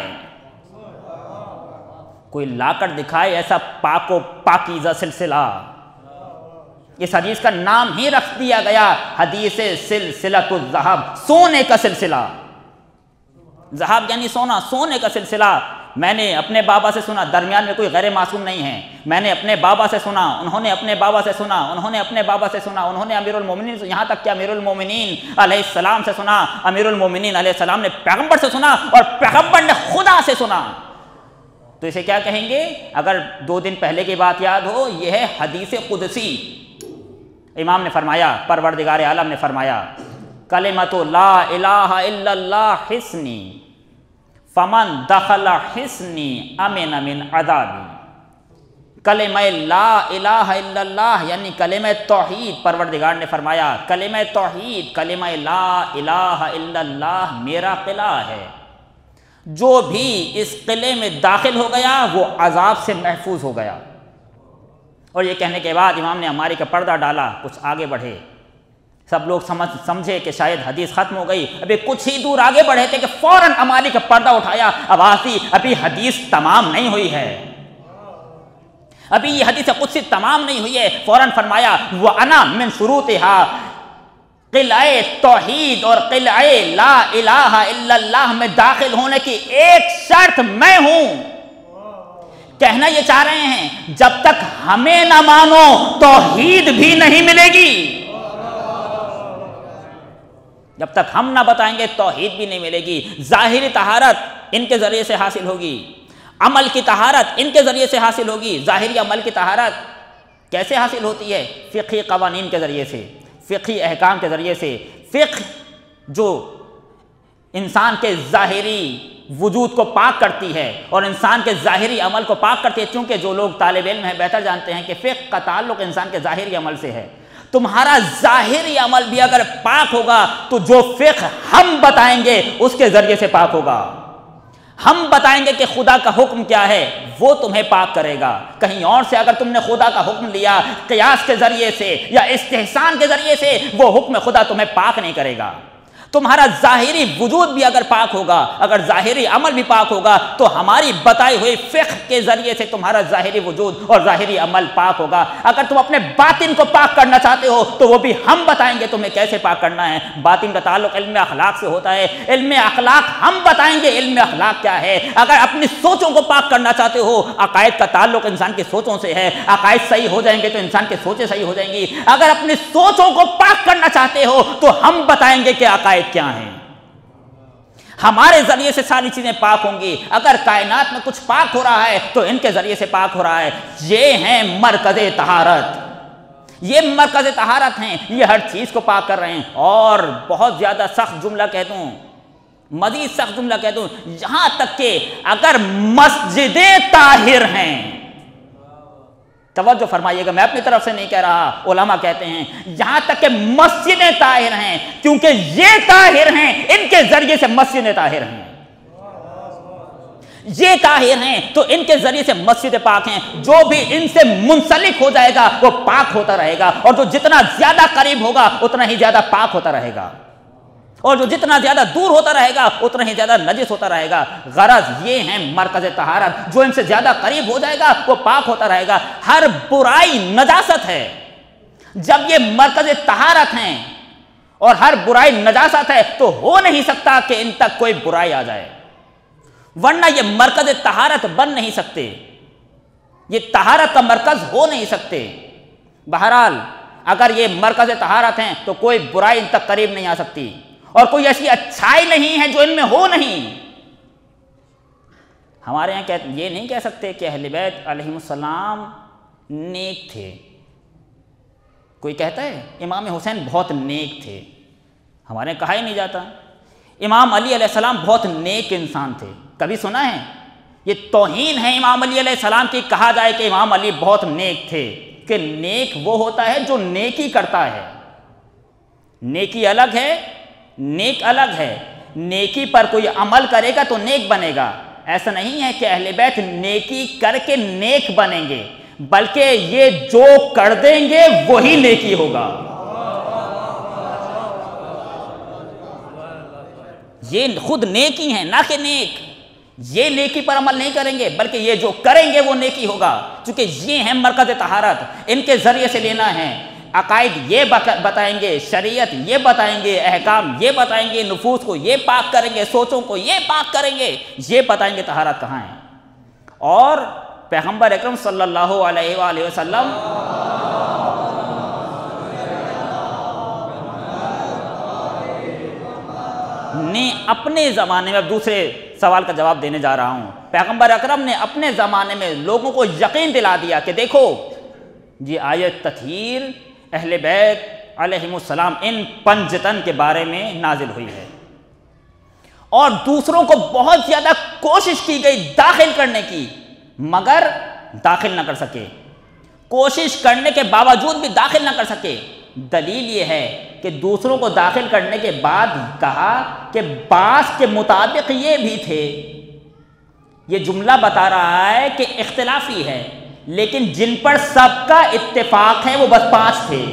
کوئی لا کر دکھائے ایسا پاک و پاکیزہ سلسلہ۔ اس حدیث کا نام ہی رکھ دیا گیا حدیث سلسلۃ الذہب، سونے کا سلسلہ۔ ذہب یعنی سونا، سونے کا سلسلہ۔ میں نے اپنے بابا سے سنا، درمیان میں کوئی غیر معصوم نہیں ہے، میں نے اپنے بابا سے سنا، انہوں نے اپنے بابا سے سنا، انہوں نے اپنے بابا سے سنا، انہوں نے امیر المومنین سے، یہاں تک کہ امیر المومنین علیہ السلام سے سنا، امیر المومنین علیہ السلام نے پیغمبر سے سنا، اور پیغمبر نے خدا سے سنا۔ تو اسے کیا کہیں گے؟ اگر 2 دن پہلے کی بات یاد ہو، یہ ہے حدیث قدسی۔ امام نے فرمایا، پروردگار عالم نے فرمایا، کلمۃ لا الہ الا اللہ حصنی فمن دخل حصنی امن من عذابی۔ کلمہ لا الہ الا اللہ یعنی کلمہ توحید، پروردگار نے فرمایا کلمہ توحید، کلمہ لا الہ الا اللہ میرا قلعہ ہے، جو بھی اس قلعے میں داخل ہو گیا وہ عذاب سے محفوظ ہو گیا۔ اور یہ کہنے کے بعد امام نے عماری کا پردہ ڈالا، کچھ آگے بڑھے، سب لوگ سمجھے کہ شاید حدیث ختم ہو گئی، ابھی کچھ ہی دور آگے بڑھے تھے کہ فوراً عماری کا پردہ اٹھایا، آواز دی، ابھی حدیث تمام نہیں ہوئی ہے، ابھی یہ حدیث قدسی تمام نہیں ہوئی ہے۔ فوراً فرمایا وَأَنَا مِن شُرُوطِهَا، قلعہ توحید اور قلعہ لا الہ الا اللہ میں داخل ہونے کی ایک شرط میں ہوں۔ کہنا یہ چاہ رہے ہیں جب تک ہمیں نہ مانو توحید بھی نہیں ملے گی، جب تک ہم نہ بتائیں گے توحید بھی نہیں ملے گی۔ ظاہری طہارت ان کے ذریعے سے حاصل ہوگی، عمل کی طہارت ان کے ذریعے سے حاصل ہوگی۔ ظاہری عمل کی طہارت کیسے حاصل ہوتی ہے؟ فقہی قوانین کے ذریعے سے، فقہی احکام کے ذریعے سے۔ فقہ جو انسان کے ظاہری وجود کو پاک کرتی ہے اور انسان کے ظاہری عمل کو پاک کرتی ہے، چونکہ جو لوگ طالب علم ہیں بہتر جانتے ہیں کہ فقہ کا تعلق انسان کے ظاہری عمل سے ہے۔ تمہارا ظاہری عمل بھی اگر پاک ہوگا تو جو فقہ ہم بتائیں گے اس کے ذریعے سے پاک ہوگا۔ ہم بتائیں گے کہ خدا کا حکم کیا ہے، وہ تمہیں پاک کرے گا۔ کہیں اور سے اگر تم نے خدا کا حکم لیا قیاس کے ذریعے سے یا استحسان کے ذریعے سے، وہ حکم خدا تمہیں پاک نہیں کرے گا۔ تمہارا ظاہری وجود بھی اگر پاک ہوگا، اگر ظاہری عمل بھی پاک ہوگا، تو ہماری بتائی ہوئی فقہ کے ذریعے سے تمہارا ظاہری وجود اور ظاہری عمل پاک ہوگا۔ اگر تم اپنے باطن کو پاک کرنا چاہتے ہو تو وہ بھی ہم بتائیں گے تمہیں کیسے پاک کرنا ہے۔ باطن کا تعلق علم اخلاق سے ہوتا ہے، علم اخلاق ہم بتائیں گے علم اخلاق کیا ہے۔ اگر اپنی سوچوں کو پاک کرنا چاہتے ہو، عقائد کا تعلق انسان کی سوچوں سے ہے، عقائد صحیح ہو جائیں گے تو انسان کی سوچیں صحیح ہو جائیں گی۔ اگر اپنی سوچوں کو پاک کرنا چاہتے ہو تو ہم بتائیں گے کہ عقائد کیا ہیں، ہمارے ذریعے سے ساری چیزیں پاک ہوں گی۔ اگر کائنات میں کچھ پاک ہو رہا ہے تو ان کے ذریعے سے پاک ہو رہا ہے۔ یہ ہیں مرکز طہارت۔ یہ مرکز طہارت ہیں، یہ ہر چیز کو پاک کر رہے ہیں. اور بہت زیادہ سخت جملہ کہہ دوں، مزید سخت جملہ کہہ دوں، یہاں تک کہ اگر مسجدیں طاہر ہیں، توجہ فرمائیے گا، میں اپنی طرف سے نہیں کہہ رہا، علماء کہتے ہیں یہاں تک کہ مسجدیں طاہر ہیں، کیونکہ یہ طاہر ہیں، ان کے ذریعے سے مسجدیں طاہر ہیں. یہ طاہر ہیں تو ان کے ذریعے سے مسجد پاک ہیں. جو بھی ان سے منسلک ہو جائے گا وہ پاک ہوتا رہے گا، اور جو جتنا زیادہ قریب ہوگا اتنا ہی زیادہ پاک ہوتا رہے گا، اور جو جتنا زیادہ دور ہوتا رہے گا اتنا ہی زیادہ نجس ہوتا رہے گا. غرض یہ ہیں مرکز طہارت، جو ان سے زیادہ قریب ہو جائے گا وہ پاک ہوتا رہے گا. ہر برائی نجاست ہے. جب یہ مرکز طہارت ہیں اور ہر برائی نجاست ہے تو ہو نہیں سکتا کہ ان تک کوئی برائی آ جائے، ورنہ یہ مرکز طہارت بن نہیں سکتے، یہ طہارت کا مرکز ہو نہیں سکتے. بہرحال اگر یہ مرکز طہارت ہیں تو کوئی برائی ان تک قریب نہیں آ سکتی، اور کوئی ایسی اچھائی نہیں ہے جو ان میں ہو نہیں. ہمارے یہاں یہ نہیں کہہ سکتے کہ اہل بیت علیہ السلام نیک تھے. کوئی کہتا ہے امام حسین بہت نیک تھے، ہمارے یہاں کہا ہی نہیں جاتا. امام علی علیہ السلام بہت نیک انسان تھے، کبھی سنا ہے؟ یہ توہین ہے امام علی علیہ السلام کی کہا جائے کہ امام علی بہت نیک تھے. کہ نیک وہ ہوتا ہے جو نیکی کرتا ہے. نیکی الگ ہے، نیک الگ ہے. نیکی پر کوئی عمل کرے گا تو نیک بنے گا. ایسا نہیں ہے کہ اہل بیت نیکی کر کے نیک بنیں گے، بلکہ یہ جو کر دیں گے وہی نیکی ہوگا. یہ خود نیکی ہیں، نہ کہ نیک. یہ نیکی پر عمل نہیں کریں گے، بلکہ یہ جو کریں گے وہ نیکی ہوگا. چونکہ یہ ہیں مرکز طہارت، ان کے ذریعے سے لینا ہے. عقائد یہ بتائیں گے، شریعت یہ بتائیں گے، احکام یہ بتائیں گے، نفوس کو یہ پاک کریں گے، سوچوں کو یہ پاک کریں گے، یہ بتائیں گے طہارت کہاں ہے. اور پیغمبر اکرم صلی اللہ علیہ وآلہ وسلم نے اپنے زمانے میں، اب دوسرے سوال کا جواب دینے جا رہا ہوں، پیغمبر اکرم نے اپنے زمانے میں لوگوں کو یقین دلا دیا کہ دیکھو یہ آیت تطہیر اہل بیت علیہم السلام ان پنجتن کے بارے میں نازل ہوئی ہے. اور دوسروں کو بہت زیادہ کوشش کی گئی داخل کرنے کی، مگر داخل نہ کر سکے. کوشش کرنے کے باوجود بھی داخل نہ کر سکے. دلیل یہ ہے کہ دوسروں کو داخل کرنے کے بعد کہا کہ بعض کے مطابق یہ بھی تھے. یہ جملہ بتا رہا ہے کہ اختلافی ہے، لیکن جن پر سب کا اتفاق ہے وہ بس 5 تھے،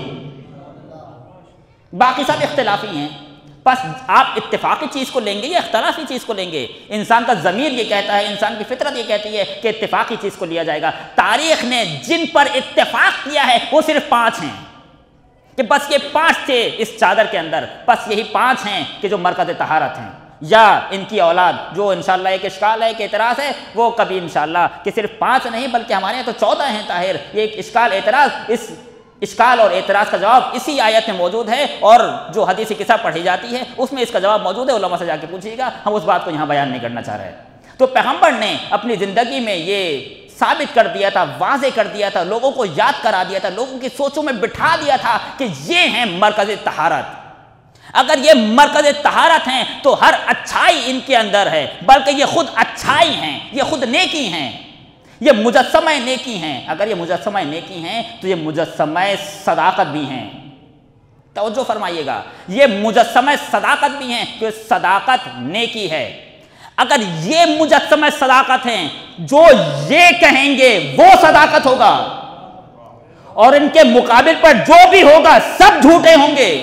باقی سب اختلافی ہیں. بس آپ اتفاقی چیز کو لیں گے یا اختلافی چیز کو لیں گے؟ انسان کا ضمیر یہ کہتا ہے، انسان کی فطرت یہ کہتی ہے کہ اتفاقی چیز کو لیا جائے گا. تاریخ نے جن پر اتفاق کیا ہے وہ صرف 5 ہیں، کہ بس یہ 5 تھے اس چادر کے اندر، بس یہی 5 ہیں کہ جو مرکز طہارت ہیں. یا ان کی اولاد، جو انشاءاللہ ایک اشکال ہے، ایک اعتراض ہے، وہ کبھی انشاءاللہ کہ صرف 5 نہیں بلکہ ہمارے یہاں تو 14 ہیں طاہر. یہ ایک اشکال اعتراض، اس اشکال اور اعتراض کا جواب اسی آیت میں موجود ہے، اور جو حدیث قصہ پڑھی جاتی ہے اس میں اس کا جواب موجود ہے. علماء سے جا کے پوچھیے گا، ہم اس بات کو یہاں بیان نہیں کرنا چاہ رہے. تو پیغمبر نے اپنی زندگی میں یہ ثابت کر دیا تھا، واضح کر دیا تھا، لوگوں کو یاد کرا دیا تھا، لوگوں کی سوچوں میں بٹھا دیا تھا کہ یہ ہیں مرکز طہارت. اگر یہ مرکز طہارت ہیں تو ہر اچھائی ان کے اندر ہے، بلکہ یہ خود اچھائی ہیں، یہ خود نیکی ہیں، یہ مجسمہ نیکی ہیں. اگر یہ مجسمہ نیکی ہیں تو یہ مجسمہ صداقت بھی ہیں. توجہ فرمائیے گا، یہ مجسمہ صداقت بھی ہیں کہ صداقت نیکی ہے. اگر یہ مجسمہ صداقت ہیں، جو یہ کہیں گے وہ صداقت ہوگا، اور ان کے مقابل پر جو بھی ہوگا سب جھوٹے ہوں گے.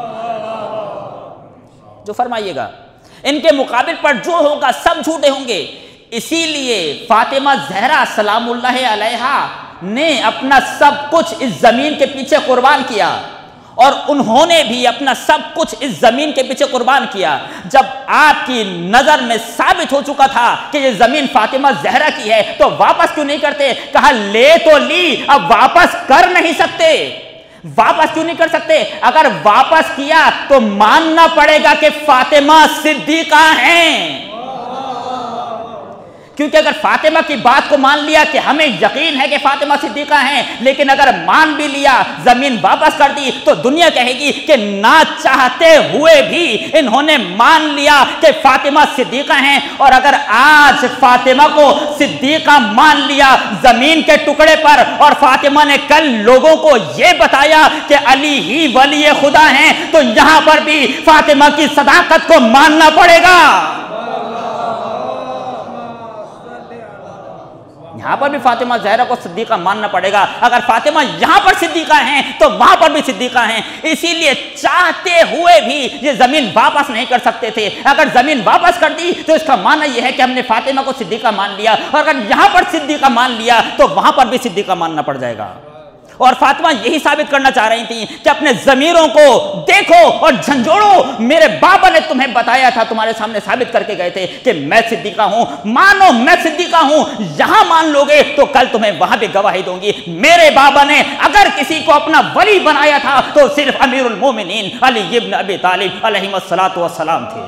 جو فرمائیے گا، ان کے مقابل پر جو ہوگا سب جھوٹے ہوں گے. اسی لیے فاطمہ زہرا سلام اللہ علیہا نے اپنا سب کچھ اس زمین کے پیچھے قربان کیا، اور انہوں نے بھی اپنا سب کچھ اس زمین کے پیچھے قربان کیا. جب آپ کی نظر میں ثابت ہو چکا تھا کہ یہ زمین فاطمہ زہرا کی ہے تو واپس کیوں نہیں کرتے؟ کہا لے تو لی، اب واپس کر نہیں سکتے. واپس کیوں نہیں کر سکتے؟ اگر واپس کیا تو ماننا پڑے گا کہ فاطمہ صدیقہ ہیں. کیونکہ اگر فاطمہ کی بات کو مان لیا کہ ہمیں یقین ہے کہ فاطمہ صدیقہ ہیں، لیکن اگر مان بھی لیا، زمین واپس کر دی، تو دنیا کہے گی کہ نہ چاہتے ہوئے بھی انہوں نے مان لیا کہ فاطمہ صدیقہ ہیں۔ اور اگر آج فاطمہ کو صدیقہ مان لیا زمین کے ٹکڑے پر، اور فاطمہ نے کل لوگوں کو یہ بتایا کہ علی ہی ولی خدا ہیں، تو یہاں پر بھی فاطمہ کی صداقت کو ماننا پڑے گا۔ یہاں پر بھی فاطمہ زہرا کو صدیقہ ماننا پڑے گا۔ اگر فاطمہ یہاں پر صدیقہ ہیں تو وہاں پر بھی صدیقہ ہیں۔ اسی لیے چاہتے ہوئے بھی یہ زمین واپس نہیں کر سکتے تھے۔ اگر زمین واپس کر دی تو اس کا معنی یہ ہے کہ ہم نے فاطمہ کو صدیقہ مان لیا، اور اگر یہاں پر صدیقہ مان لیا تو وہاں پر بھی صدیقہ ماننا پڑ جائے گا۔ اور فاطمہ یہی ثابت کرنا چاہ رہی تھیں کہ اپنے ضمیروں کو دیکھو اور جھنجھوڑو، میرے بابا نے تمہیں بتایا تھا، تمہارے سامنے ثابت کر کے گئے تھے کہ میں صدیقہ ہوں، مانو میں صدیقہ ہوں۔ یہاں مان لو گے تو کل تمہیں وہاں بھی گواہی دوں گی۔ میرے بابا نے اگر کسی کو اپنا ولی بنایا تھا تو صرف امیر المومنین علی ابن ابی طالب علیہ الصلاۃ والسلام تھے۔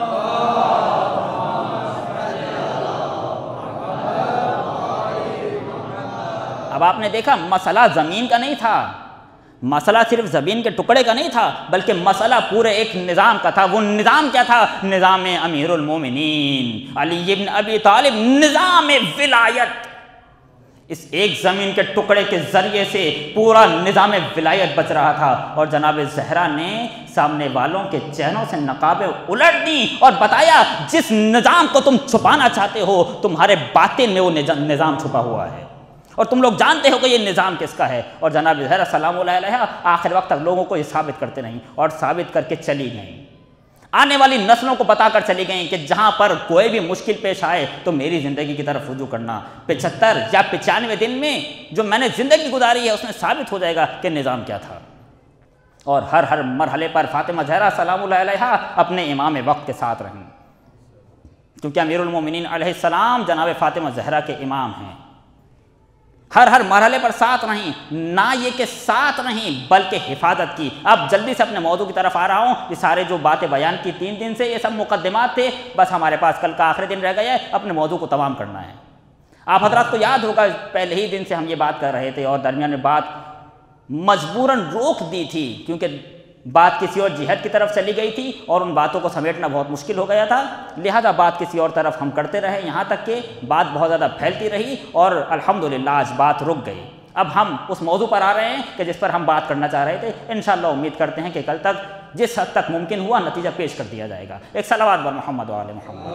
اب آپ نے دیکھا مسئلہ زمین کا نہیں تھا، مسئلہ صرف زمین کے ٹکڑے کا نہیں تھا، بلکہ مسئلہ پورے ایک نظام کا تھا۔ وہ نظام کیا تھا؟ نظام امیر المومنین علی ابن ابی طالب، نظام ولایت۔ اس ایک زمین کے ٹکڑے کے ذریعے سے پورا نظام ولایت بچ رہا تھا۔ اور جناب زہرا نے سامنے والوں کے چہروں سے نقابیں الٹ دی اور بتایا جس نظام کو تم چھپانا چاہتے ہو تمہارے باطن میں وہ نظام چھپا ہوا ہے، اور تم لوگ جانتے ہو کہ یہ نظام کس کا ہے۔ اور جناب زہرا سلام اللہ علیہ آخر وقت تک لوگوں کو یہ ثابت کرتے رہیں، اور ثابت کر کے چلی گئیں، آنے والی نسلوں کو بتا کر چلی گئیں کہ جہاں پر کوئی بھی مشکل پیش آئے تو میری زندگی کی طرف رجوع کرنا۔ 75 یا 95 دن میں جو میں نے زندگی گزاری ہے اس میں ثابت ہو جائے گا کہ نظام کیا تھا۔ اور ہر مرحلے پر فاطمہ زہرا سلام اللہ علیہ اپنے امام وقت کے ساتھ رہیں، کیونکہ امیر المومنین علیہ السلام جناب فاطمہ زہرا کے امام ہیں۔ ہر مرحلے پر ساتھ رہیں، نہ یہ کہ ساتھ نہیں بلکہ حفاظت کی۔ اب جلدی سے اپنے موضوع کی طرف آ رہا ہوں۔ یہ سارے جو باتیں بیان کی 3 دن سے، یہ سب مقدمات تھے، بس ہمارے پاس کل کا آخری دن رہ گیا ہے، اپنے موضوع کو تمام کرنا ہے۔ آپ حضرات کو یاد ہوگا پہلے ہی دن سے ہم یہ بات کر رہے تھے، اور درمیان میں بات مجبوراً روک دی تھی کیونکہ بات کسی اور جہت کی طرف چلی گئی تھی اور ان باتوں کو سمیٹنا بہت مشکل ہو گیا تھا، لہذا بات کسی اور طرف ہم کرتے رہے، یہاں تک کہ بات بہت زیادہ پھیلتی رہی اور الحمدللہ آج بات رک گئی۔ اب ہم اس موضوع پر آ رہے ہیں کہ جس پر ہم بات کرنا چاہ رہے تھے۔ انشاءاللہ امید کرتے ہیں کہ کل تک جس حد تک ممکن ہوا نتیجہ پیش کر دیا جائے گا۔ ایک صلوات بر محمد و آل محمد۔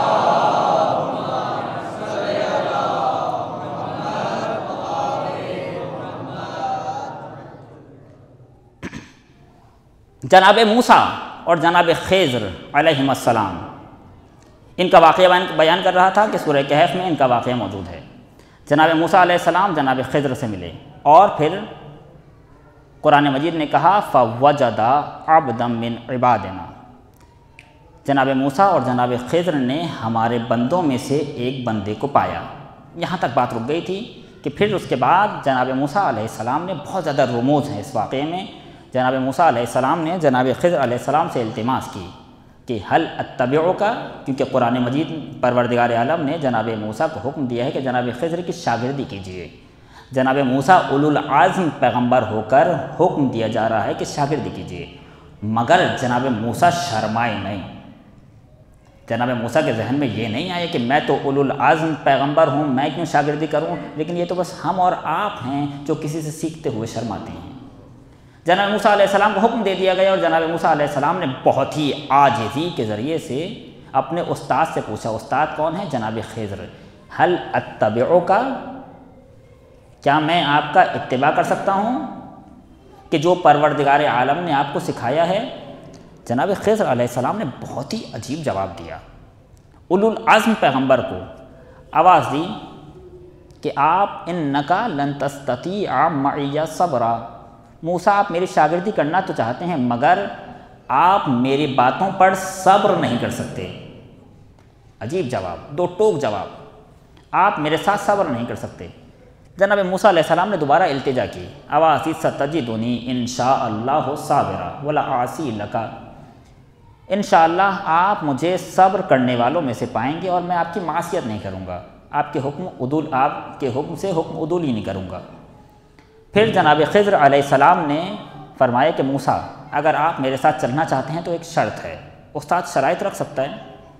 جناب موسیٰ اور جناب خضر علیہم السلام، ان کا واقعہ بیان کر رہا تھا کہ سورہ کہف میں ان کا واقعہ موجود ہے۔ جناب موسیٰ علیہ السلام جناب خضر سے ملے، اور پھر قرآن مجید نے کہا فَوَجَدَ عَبْدًا مِّنْ عِبَادِنَا، جناب موسیٰ اور جناب خضر نے ہمارے بندوں میں سے ایک بندے کو پایا۔ یہاں تک بات رک گئی تھی کہ پھر اس کے بعد جناب موسیٰ علیہ السلام نے، بہت زیادہ رموز ہیں اس واقعے میں، جناب موسیٰ علیہ السلام نے جناب خضر علیہ السلام سے التماس کی کہ حل اتبعک، کیونکہ قرآن مجید پروردگار عالم نے جناب موسیٰ کو حکم دیا ہے کہ جناب خضر کی شاگردی کیجیے۔ جناب موسیٰ اولو العزم پیغمبر ہو کر حکم دیا جا رہا ہے کہ شاگردی کیجیے، مگر جناب موسیٰ شرمائے نہیں۔ جناب موسیٰ کے ذہن میں یہ نہیں آیا کہ میں تو اولو العزم پیغمبر ہوں، میں کیوں شاگردی کروں، لیکن یہ تو بس ہم اور آپ ہیں جو کسی سے سیکھتے ہوئے شرماتے ہیں۔ جناب موسیٰ علیہ السلام کو حکم دے دیا گیا، اور جناب موسیٰ علیہ السلام نے بہت ہی عاجزی کے ذریعے سے اپنے استاد سے پوچھا۔ استاد کون ہے؟ جناب خضر۔ حل اتبعک، کیا میں آپ کا اتباع کر سکتا ہوں کہ جو پروردگار عالم نے آپ کو سکھایا ہے؟ جناب خضر علیہ السلام نے بہت ہی عجیب جواب دیا۔ اولو العزم پیغمبر کو آواز دی کہ آپ انک لن تستطیع معی صبرا، موسیٰ آپ میری شاگردی کرنا تو چاہتے ہیں مگر آپ میری باتوں پر صبر نہیں کر سکتے۔ عجیب جواب، دو ٹوک جواب، آپ میرے ساتھ صبر نہیں کر سکتے۔ جناب موسیٰ علیہ السلام نے دوبارہ التجا کی، آواز دی ستجدنی ان شاء اللہ صابرا ولا اعصی لک، انشاءاللہ آپ مجھے صبر کرنے والوں میں سے پائیں گے اور میں آپ کی معصیت نہیں کروں گا، آپ کے حکم سے حکم عدول ہی نہیں کروں گا۔ پھر جناب خضر علیہ السلام نے فرمایا کہ موسیٰ اگر آپ میرے ساتھ چلنا چاہتے ہیں تو ایک شرط ہے۔ استاد شرائط رکھ سکتا ہے؟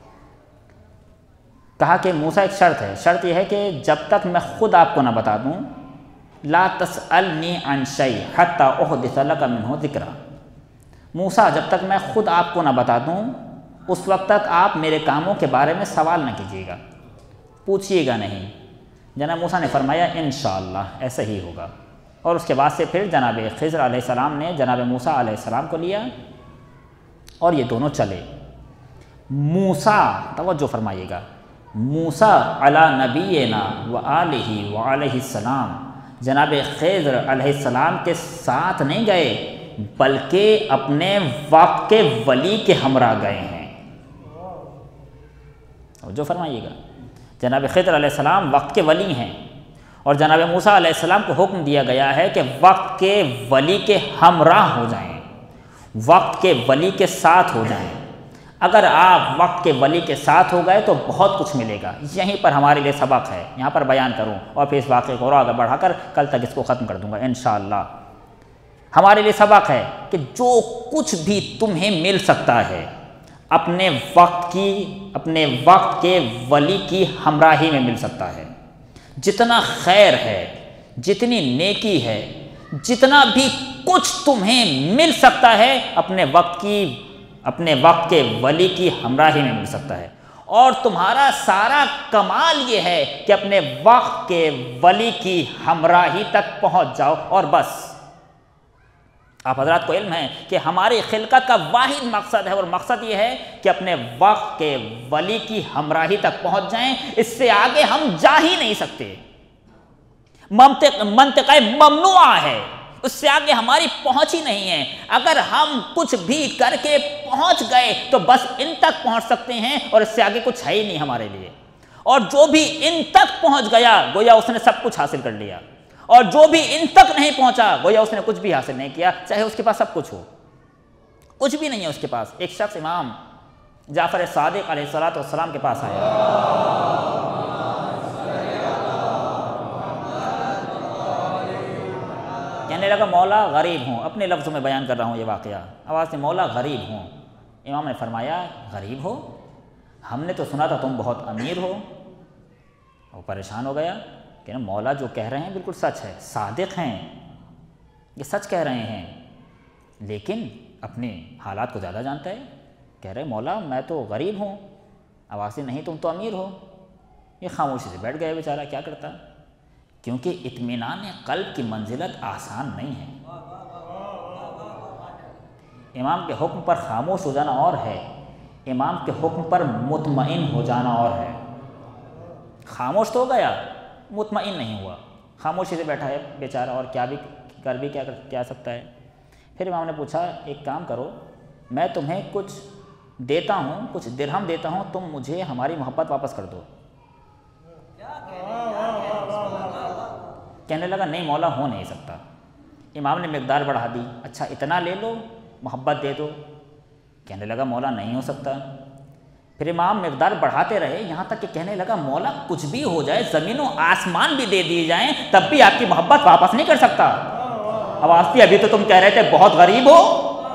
کہا کہ موسیٰ ایک شرط ہے، شرط یہ ہے کہ جب تک میں خود آپ کو نہ بتا دوں، لا تسألنی عن شیء حتی احدث لک منہ ذکرا، موسیٰ جب تک میں خود آپ کو نہ بتا دوں اس وقت تک آپ میرے کاموں کے بارے میں سوال نہ کیجیے گا، پوچھیے گا نہیں۔ جناب موسیٰ نے فرمایا انشاءاللہ ایسا ہی ہوگا۔ اور اس کے بعد سے پھر جناب خضر علیہ السلام نے جناب موسیٰ علیہ السلام کو لیا اور یہ دونوں چلے۔ موسیٰ، توجہ فرمائیے گا، موسیٰ علی نبینا و آلہ و علیہ السلام جناب خضر علیہ السلام کے ساتھ نہیں گئے بلکہ اپنے وقت کے ولی کے ہمراہ گئے ہیں۔ توجہ فرمائیے گا، جناب خضر علیہ السلام وقت کے ولی ہیں اور جناب موسیٰ علیہ السلام کو حکم دیا گیا ہے کہ وقت کے ولی کے ہمراہ ہو جائیں، وقت کے ولی کے ساتھ ہو جائیں۔ اگر آپ وقت کے ولی کے ساتھ ہو گئے تو بہت کچھ ملے گا۔ یہیں پر ہمارے لیے سبق ہے، یہاں پر بیان کروں اور پھر اس واقعے کو اور آگے بڑھا کر کل تک اس کو ختم کر دوں گا انشاءاللہ۔ ہمارے لیے سبق ہے کہ جو کچھ بھی تمہیں مل سکتا ہے اپنے وقت کے ولی کی ہمراہی میں مل سکتا ہے۔ جتنا خیر ہے، جتنی نیکی ہے، جتنا بھی کچھ تمہیں مل سکتا ہے اپنے وقت کے ولی کی ہمراہی میں مل سکتا ہے، اور تمہارا سارا کمال یہ ہے کہ اپنے وقت کے ولی کی ہمراہی تک پہنچ جاؤ اور بس۔ آپ حضرات کو علم ہے کہ ہماری خلقت کا واحد مقصد ہے اور مقصد یہ ہے کہ اپنے وقت کے ولی کی ہمراہی تک پہنچ جائیں، اس سے آگے ہم جا ہی نہیں سکتے۔ منطقہ ممنوع ہے، اس سے آگے ہماری پہنچ ہی نہیں ہے۔ اگر ہم کچھ بھی کر کے پہنچ گئے تو بس ان تک پہنچ سکتے ہیں اور اس سے آگے کچھ ہے ہی نہیں ہمارے لیے۔ اور جو بھی ان تک پہنچ گیا گویا اس نے سب کچھ حاصل کر لیا، اور جو بھی ان تک نہیں پہنچا گویا اس نے کچھ بھی حاصل نہیں کیا، چاہے اس کے پاس سب کچھ ہو، کچھ بھی نہیں ہے اس کے پاس۔ ایک شخص امام جعفر صادق علیہ السلام کے پاس آیا، کہنے لگا مولا غریب ہوں، اپنے لفظوں میں بیان کر رہا ہوں یہ واقعہ، آواز سے مولا غریب ہوں۔ امام نے فرمایا غریب ہو؟ ہم نے تو سنا تھا تم بہت امیر ہو۔ وہ پریشان ہو گیا کہ نا مولا جو کہہ رہے ہیں بالکل سچ ہے، صادق ہیں، یہ سچ کہہ رہے ہیں، لیکن اپنے حالات کو زیادہ جانتا ہے۔ کہہ رہے مولا میں تو غریب ہوں۔ آواز سے نہیں تم تو امیر ہو۔ یہ خاموشی سے بیٹھ گئے بیچارہ، کیا کرتا، کیونکہ اطمینان قلب کی منزلت آسان نہیں ہے۔ امام کے حکم پر خاموش ہو جانا اور ہے، امام کے حکم پر مطمئن ہو جانا اور ہے۔ خاموش تو ہو گیا، مطمئن نہیں ہوا، خاموشی سے بیٹھا ہے بیچارہ، اور کیا سکتا ہے۔ پھر امام نے پوچھا ایک کام کرو، میں تمہیں کچھ دیتا ہوں، کچھ درہم دیتا ہوں، تم مجھے ہماری محبت واپس کر دو۔ کہنے لگا نہیں مولا ہو نہیں سکتا۔ امام نے مقدار بڑھا دی، اچھا اتنا لے لو، محبت دے دو۔ کہنے لگا مولا نہیں ہو سکتا۔ پھر امام مقدار بڑھاتے رہے یہاں تک کہ کہنے لگا مولا کچھ بھی ہو جائے، زمین و آسمان بھی دے دیے جائیں تب بھی آپ کی محبت واپس نہیں کر سکتا۔ آواز تھی ابھی تو تم کہہ رہے تھے بہت غریب ہو۔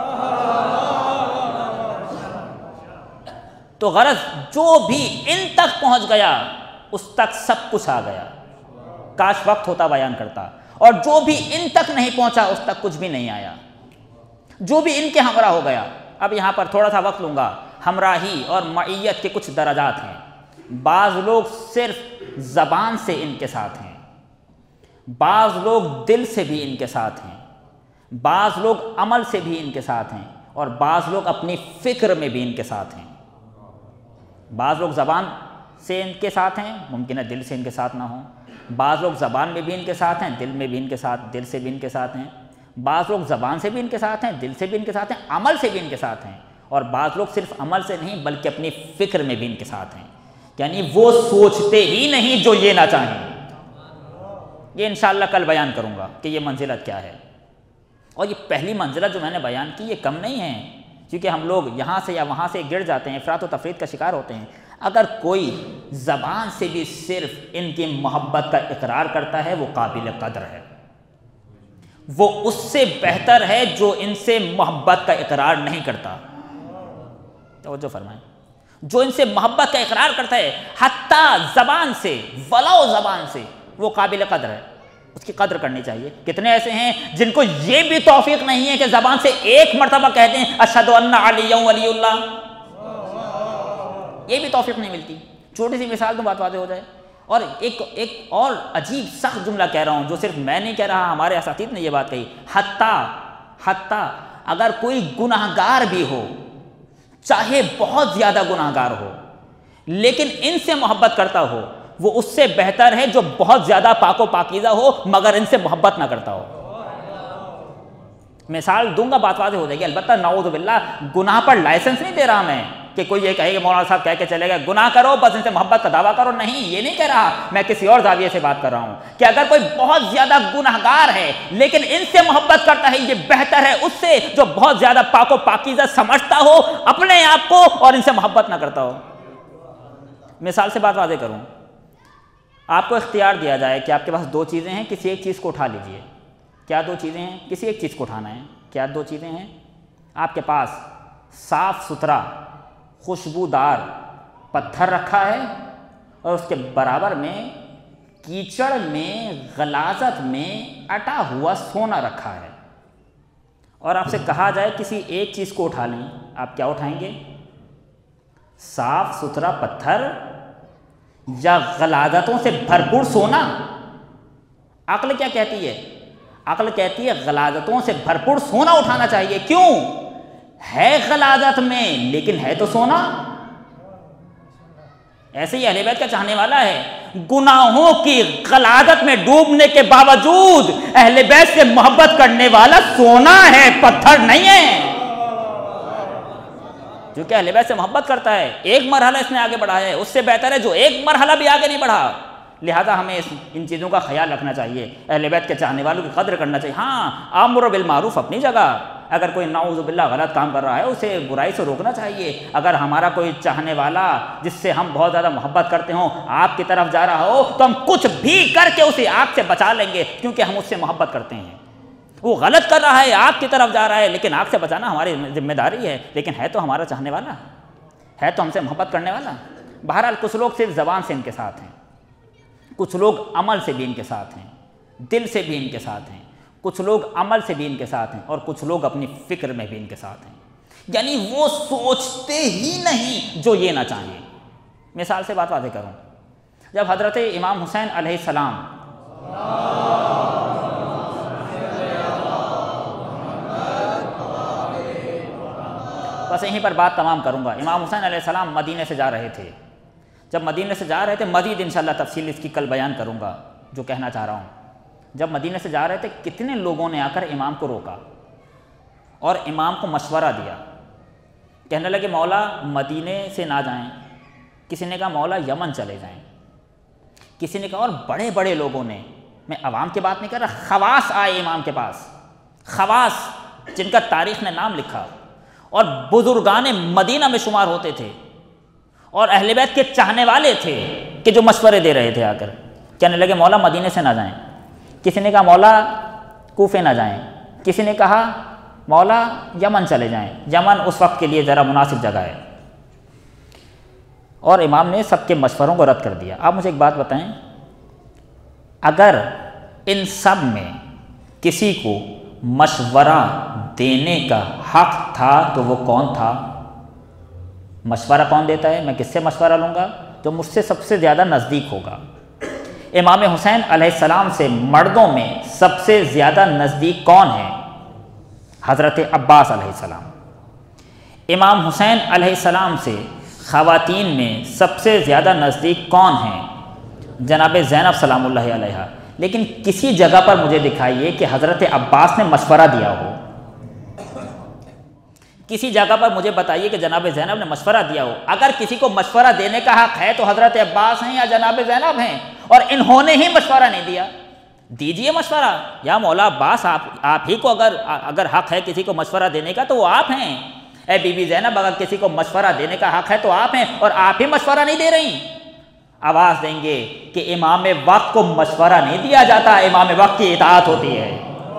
تو غرض جو بھی ان تک پہنچ گیا اس تک سب کچھ آ گیا، کاش وقت ہوتا بیان کرتا۔ اور جو بھی ان تک نہیں پہنچا اس تک کچھ بھی نہیں آیا، جو بھی ان کے ہمراہ ہو گیا۔ اب یہاں پر تھوڑا سا وقت لوں گا۔ ہمراہی اور معیت کے کچھ درجات ہیں۔ بعض لوگ صرف زبان سے ان کے ساتھ ہیں، بعض لوگ دل سے بھی ان کے ساتھ ہیں، بعض لوگ عمل سے بھی ان کے ساتھ ہیں، اور بعض لوگ اپنی فکر میں بھی ان کے ساتھ ہیں۔ بعض لوگ زبان سے ان کے ساتھ ہیں، ممکن ہے دل سے ان کے ساتھ نہ ہوں۔ بعض لوگ زبان میں بھی ان کے ساتھ ہیں، دل میں بھی ان کے ساتھ، دل سے بھی ان کے ساتھ ہیں۔ بعض لوگ زبان سے بھی ان کے ساتھ ہیں، دل سے بھی ان کے ساتھ ہیں، عمل سے بھی ان کے ساتھ ہیں، اور بعض لوگ صرف عمل سے نہیں بلکہ اپنی فکر میں بھی ان کے ساتھ ہیں، یعنی وہ سوچتے ہی نہیں جو یہ نہ چاہیں۔ یہ انشاءاللہ کل بیان کروں گا کہ یہ منزلت کیا ہے۔ اور یہ پہلی منزلت جو میں نے بیان کی یہ کم نہیں ہے، کیونکہ ہم لوگ یہاں سے یا وہاں سے گر جاتے ہیں، افراط و تفریط کا شکار ہوتے ہیں۔ اگر کوئی زبان سے بھی صرف ان کی محبت کا اقرار کرتا ہے وہ قابل قدر ہے، وہ اس سے بہتر ہے جو ان سے محبت کا اقرار نہیں کرتا۔ توجہ فرمائیں، جو ان سے محبت کا اقرار کرتا ہے حتیٰ زبان سے، ولو زبان سے، وہ قابل قدر ہے، اس کی قدر کرنی چاہیے۔ کتنے ایسے ہیں جن کو یہ بھی توفیق نہیں ہے کہ زبان سے ایک مرتبہ کہتے ہیں اشہد ان علی ولی اللہ، یہ بھی توفیق نہیں ملتی۔ چھوٹی سی مثال تو بات واضح ہو جائے۔ اور ایک اور عجیب سخت جملہ کہہ رہا ہوں جو صرف میں نہیں کہہ رہا، ہمارے اساتذہ نے یہ بات کہی، حتیٰ اگر کوئی گناہگار بھی ہو، چاہے بہت زیادہ گناہگار ہو، لیکن ان سے محبت کرتا ہو، وہ اس سے بہتر ہے جو بہت زیادہ پاک و پاکیزہ ہو مگر ان سے محبت نہ کرتا ہو۔ مثال دوں گا بات واضح ہو جائے گی۔ البتہ نعوذ باللہ گناہ پر لائسنس نہیں دے رہا میں کہ کوئی یہ کہے کہ مولانا صاحب کہہ کے چلے گا گناہ کرو بس ان سے محبت کا دعویٰ کرو، نہیں، یہ نہیں کہہ رہا، میں کسی اور زاویے سے بات کر رہا ہوں کہ اگر کوئی بہت زیادہ گناہگار ہے لیکن ان سے محبت کرتا ہے، یہ بہتر ہے اس سے جو بہت زیادہ پاک و پاکیزہ سمجھتا ہو اپنے آپ کو اور ان سے محبت نہ کرتا ہو۔ مثال سے بات واضح کروں، آپ کو اختیار دیا جائے کہ آپ کے پاس دو چیزیں ہیں، کسی ایک چیز کو اٹھا لیجئے۔ کیا دو چیزیں ہیں؟ کسی ایک چیز کو اٹھانا ہے۔ کیا دو چیزیں ہیں؟ آپ کے پاس صاف ستھرا خوشبودار پتھر رکھا ہے اور اس کے برابر میں کیچڑ میں غلاظت میں اٹا ہوا سونا رکھا ہے، اور آپ سے کہا جائے کسی ایک چیز کو اٹھا لیں، آپ کیا اٹھائیں گے؟ صاف ستھرا پتھر یا غلاظتوں سے بھرپور سونا؟ عقل کیا کہتی ہے؟ عقل کہتی ہے غلاظتوں سے بھرپور سونا اٹھانا چاہیے۔ کیوں؟ ہے غلاظت میں لیکن ہے تو سونا۔ ایسے ہی اہل بیت کا چاہنے والا ہے، گناہوں کی غلاظت میں ڈوبنے کے باوجود اہل بیت سے محبت کرنے والا سونا ہے، پتھر نہیں ہے، کیونکہ اہل بیت سے محبت کرتا ہے۔ ایک مرحلہ اس نے آگے بڑھایا ہے، اس سے بہتر ہے جو ایک مرحلہ بھی آگے نہیں بڑھا۔ لہذا ہمیں ان چیزوں کا خیال رکھنا چاہیے، اہل بیت کے چاہنے والوں کی قدر کرنا چاہیے۔ ہاں، امر بالمعروف اپنی جگہ، اگر کوئی نعوذ باللہ غلط کام کر رہا ہے اسے برائی سے روکنا چاہیے۔ اگر ہمارا کوئی چاہنے والا جس سے ہم بہت زیادہ محبت کرتے ہوں آپ کی طرف جا رہا ہو تو ہم کچھ بھی کر کے اسے آگ سے بچا لیں گے، کیونکہ ہم اس سے محبت کرتے ہیں۔ وہ غلط کر رہا ہے، آگ کی طرف جا رہا ہے، لیکن آگ سے بچانا ہماری ذمہ داری ہے، لیکن ہے تو ہمارا چاہنے والا، ہے تو ہم سے محبت کرنے والا۔ بہرحال کچھ لوگ صرف زبان سے ان کے ساتھ ہیں، کچھ لوگ عمل سے بھی ان کے ساتھ ہیں، دل سے بھی ان کے ساتھ ہیں، کچھ لوگ عمل سے بھی ان کے ساتھ ہیں، اور کچھ لوگ اپنی فکر میں بھی ان کے ساتھ ہیں، یعنی وہ سوچتے ہی نہیں جو یہ نہ چاہیے۔ مثال سے بات واضح کروں، جب حضرت امام حسین علیہ السلام بس یہیں پر بات تمام کروں گا، امام حسین علیہ السلام مدینے سے جا رہے تھے، جب مدینے سے جا رہے تھے، مزید انشاءاللہ تفصیل اس کی کل بیان کروں گا جو کہنا چاہ رہا ہوں، جب مدینے سے جا رہے تھے کتنے لوگوں نے آ کر امام کو روکا اور امام کو مشورہ دیا، کہنے لگے مولا مدینے سے نہ جائیں، کسی نے کہا مولا یمن چلے جائیں، کسی نے کہا، اور بڑے بڑے لوگوں نے، میں عوام کی بات نہیں کر رہا، خواص آئے امام کے پاس، خواص جن کا تاریخ نے نام لکھا اور بزرگان مدینہ میں شمار ہوتے تھے اور اہل بیت کے چاہنے والے تھے کہ جو مشورے دے رہے تھے، آ کر کہنے لگے مولا مدینے سے نہ جائیں، کسی نے کہا مولا کوفے نہ جائیں، کسی نے کہا مولا یمن چلے جائیں، یمن اس وقت کے لیے ذرا مناسب جگہ ہے، اور امام نے سب کے مشوروں کو رد کر دیا۔ آپ مجھے ایک بات بتائیں، اگر ان سب میں کسی کو مشورہ دینے کا حق تھا تو وہ کون تھا؟ مشورہ کون دیتا ہے؟ میں کس سے مشورہ لوں گا؟ جو مجھ سے سب سے زیادہ نزدیک ہوگا۔ امام حسین علیہ السلام سے مردوں میں سب سے زیادہ نزدیک کون ہے؟ حضرت عباس علیہ السلام۔ امام حسین علیہ السلام سے خواتین میں سب سے زیادہ نزدیک کون ہیں؟ جناب زینب سلام اللہ علیہا۔ لیکن کسی جگہ پر مجھے دکھائیے کہ حضرت عباس نے مشورہ دیا ہو، کسی جگہ پر مجھے بتائیے کہ جناب زینب نے مشورہ دیا ہو۔ اگر کسی کو مشورہ دینے کا حق ہے تو حضرت عباس ہیں یا جناب زینب ہیں، اور انہوں نے ہی مشورہ نہیں دیا۔ دیجئے مشورہ، یا مولا عباس آپ ہی کو اگر حق ہے کسی کو مشورہ دینے کا تو وہ آپ ہیں۔ اے بی بی زینب اگر کسی کو مشورہ دینے کا حق ہے تو آپ ہیں، اور آپ ہی مشورہ نہیں دے رہی۔ آواز دیں گے کہ امام وقت کو مشورہ نہیں دیا جاتا، امام وقت کی اطاعت ہوتی ہے۔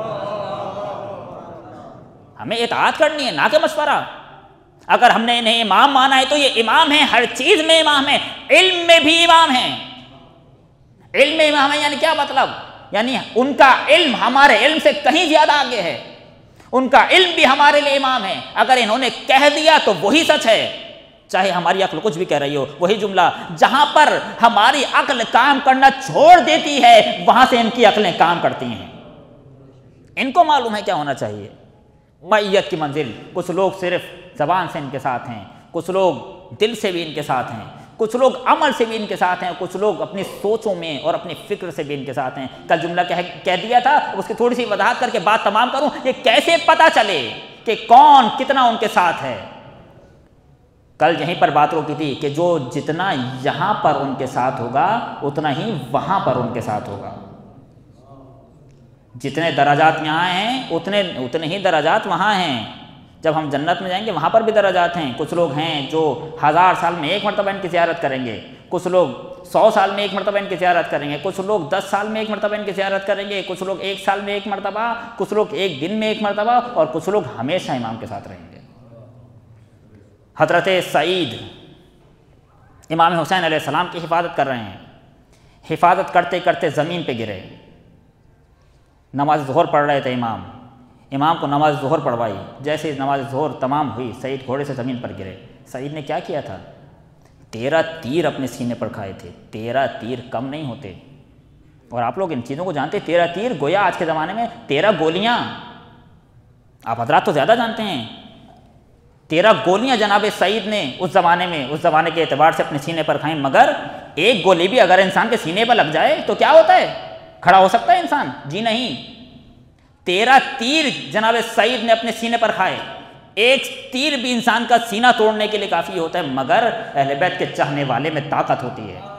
ہمیں اطاعت کرنی ہے، نہ کہ مشورہ۔ اگر ہم نے انہیں امام مانا ہے تو یہ امام ہیں، ہر چیز میں امام ہیں، علم میں بھی امام ہیں۔ علم میں امام ہیں یعنی کیا مطلب؟ یعنی ان کا علم ہمارے علم سے کہیں زیادہ آگے ہے، ان کا علم بھی ہمارے لیے امام ہے۔ اگر انہوں نے کہہ دیا تو وہی سچ ہے، چاہے ہماری عقل کچھ بھی کہہ رہی ہو۔ وہی جملہ جہاں پر ہماری عقل کام کرنا چھوڑ دیتی ہے وہاں سے ان کی عقلیں کام کرتی ہیں۔ ان کو معلوم ہے کیا ہونا چاہیے۔ معیت کی منزل، کچھ لوگ صرف زبان سے ان کے ساتھ ہیں، کچھ لوگ دل سے بھی ان کے ساتھ ہیں، کچھ لوگ عمل سے بھی ان کے ساتھ ہیں، کچھ لوگ اپنی سوچوں میں اور اپنی فکر سے بھی ان کے ساتھ ہیں۔ کل جملہ کہہ دیا تھا، اس کی تھوڑی سی وضاحت کر کے بات تمام کروں۔ یہ کیسے پتہ چلے کہ کون کتنا ان کے ساتھ ہے؟ کل یہیں پر بات روکی تھی کہ جو جتنا یہاں پر ان کے ساتھ ہوگا اتنا ہی وہاں پر ان کے ساتھ ہوگا۔ جتنے درجات یہاں ہیں اتنے ہی درجات وہاں ہیں۔ جب ہم جنت میں جائیں گے وہاں پر بھی درجات ہیں۔ کچھ لوگ ہیں جو 1000 سال میں ایک مرتبہ ان کی زیارت کریں گے، کچھ لوگ 100 سال میں ایک مرتبہ ان کی زیارت کریں گے، کچھ لوگ 10 سال میں ایک مرتبہ ان کی زیارت کریں گے، کچھ لوگ 1 سال میں ایک مرتبہ، کچھ لوگ 1 دن میں ایک مرتبہ، اور کچھ لوگ ہمیشہ امام کے ساتھ رہیں گے۔ حضرت سعید امام حسین علیہ السلام کی حفاظت کر رہے ہیں، حفاظت کرتے کرتے زمین پہ گرے۔ نماز ظہر پڑھ رہے تھے امام کو نماز ظہر پڑھوائی۔ جیسے نماز ظہر تمام ہوئی سعید گھوڑے سے زمین پر گرے۔ سعید نے کیا کیا تھا؟ 13 تیر اپنے سینے پر کھائے تھے۔ 13 تیر کم نہیں ہوتے، اور آپ لوگ ان چیزوں کو جانتے۔ 13 تیر گویا آج کے زمانے میں 13 گولیاں، آپ حضرات تو زیادہ جانتے ہیں۔ 13 گولیاں جناب سعید نے اس زمانے کے اعتبار سے اپنے سینے پر کھائیں، مگر ایک گولی بھی اگر انسان کے سینے پر لگ جائے تو کیا ہوتا ہے؟ کھڑا ہو سکتا ہے انسان؟ جی نہیں۔ 13 تیر جناب سعید نے اپنے سینے پر کھائے۔ ایک تیر بھی انسان کا سینہ توڑنے کے لیے کافی ہوتا ہے، مگر اہل بیت کے چاہنے والے میں طاقت ہوتی ہے،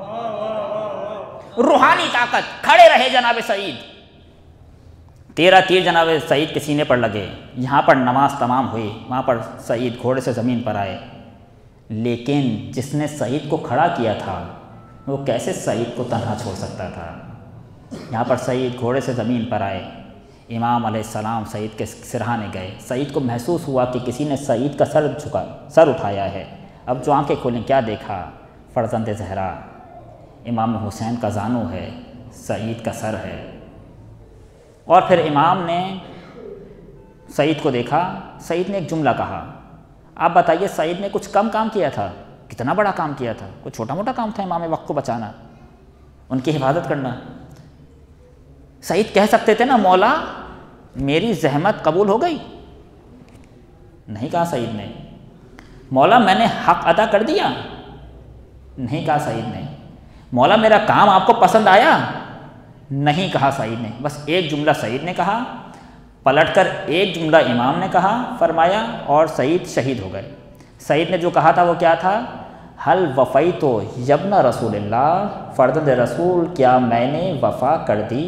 روحانی طاقت۔ کھڑے رہے جناب سعید۔ 13 تیر جناب سعید کے سینے پر لگے۔ یہاں پر نماز تمام ہوئی، وہاں پر سعید گھوڑے سے زمین پر آئے، لیکن جس نے سعید کو کھڑا کیا تھا وہ کیسے سعید کو تنہا چھوڑ سکتا تھا؟ یہاں پر سعید گھوڑے سے زمین پر آئے، امام علیہ السلام سعید کے سرہانے گئے۔ سعید کو محسوس ہوا کہ کسی نے سعید کا سر اٹھایا ہے۔ اب جو آنکھیں کھولیں کیا دیکھا؟ فرزند زہرا امام حسین کا زانو ہے، سعید کا سر ہے۔ اور پھر امام نے سعید کو دیکھا، سعید نے ایک جملہ کہا۔ آپ بتائیے سعید نے کچھ کم کام کیا تھا؟ کتنا بڑا کام کیا تھا؟ کوئی چھوٹا موٹا کام تھا امام وقت کو بچانا، ان کی حفاظت کرنا؟ سعید کہہ سکتے تھے نا مولا میری زحمت قبول ہو گئی؟ نہیں کہا سعید نے۔ مولا میں نے حق ادا کر دیا؟ نہیں کہا سعید نے۔ مولا میرا کام آپ کو پسند آیا؟ نہیں کہا سعید نے۔ بس ایک جملہ سعید نے کہا، پلٹ کر ایک جملہ امام نے کہا، فرمایا، اور سعید شہید ہو گئے۔ سعید نے جو کہا تھا وہ کیا تھا؟ حل وفیت یبن رسول اللہ، فرزند رسول کیا میں نے وفا کر دی؟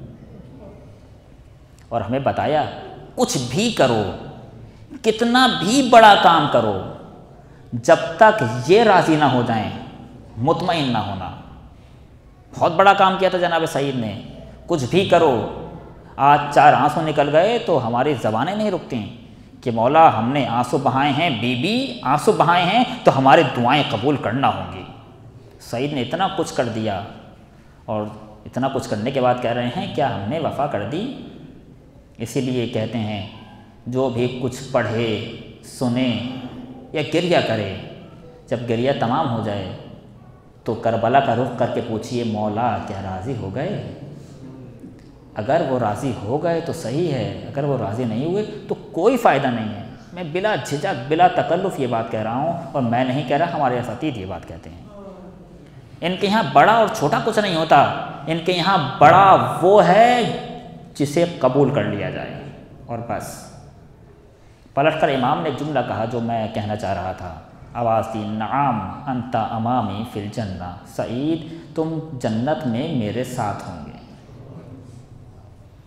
اور ہمیں بتایا کچھ بھی کرو، کتنا بھی بڑا کام کرو، جب تک یہ راضی نہ ہو جائیں مطمئن نہ ہونا۔ بہت بڑا کام کیا تھا جناب سعید نے، کچھ بھی کرو۔ آج 4 آنسو نکل گئے تو ہماری زبانیں نہیں رکتی کہ مولا ہم نے آنسو بہائے ہیں، بی بی آنسو بہائے ہیں تو ہماری دعائیں قبول کرنا ہوں گی۔ سعید نے اتنا کچھ کر دیا، اور اتنا کچھ کرنے کے بعد کہہ رہے ہیں کیا ہم نے وفا کر دی؟ اسی لیے کہتے ہیں جو بھی کچھ پڑھے سنے یا گریہ کرے، جب گریہ تمام ہو جائے تو کربلا کا رخ کر کے پوچھئے مولا کیا راضی ہو گئے؟ اگر وہ راضی ہو گئے تو صحیح ہے، اگر وہ راضی نہیں ہوئے تو کوئی فائدہ نہیں ہے۔ میں بلا جھجک بلا تکلف یہ بات کہہ رہا ہوں، اور میں نہیں کہہ رہا، ہمارے اساتذہ یہ بات کہتے ہیں۔ ان کے یہاں بڑا اور چھوٹا کچھ نہیں ہوتا، ان کے یہاں بڑا وہ ہے جسے قبول کر لیا جائے، اور بس۔ پلٹ کر امام نے ایک جملہ کہا جو میں کہنا چاہ رہا تھا، آواز دی، نعم انت امامی فی الجنہ، سعید تم جنت میں میرے ساتھ ہوں گے۔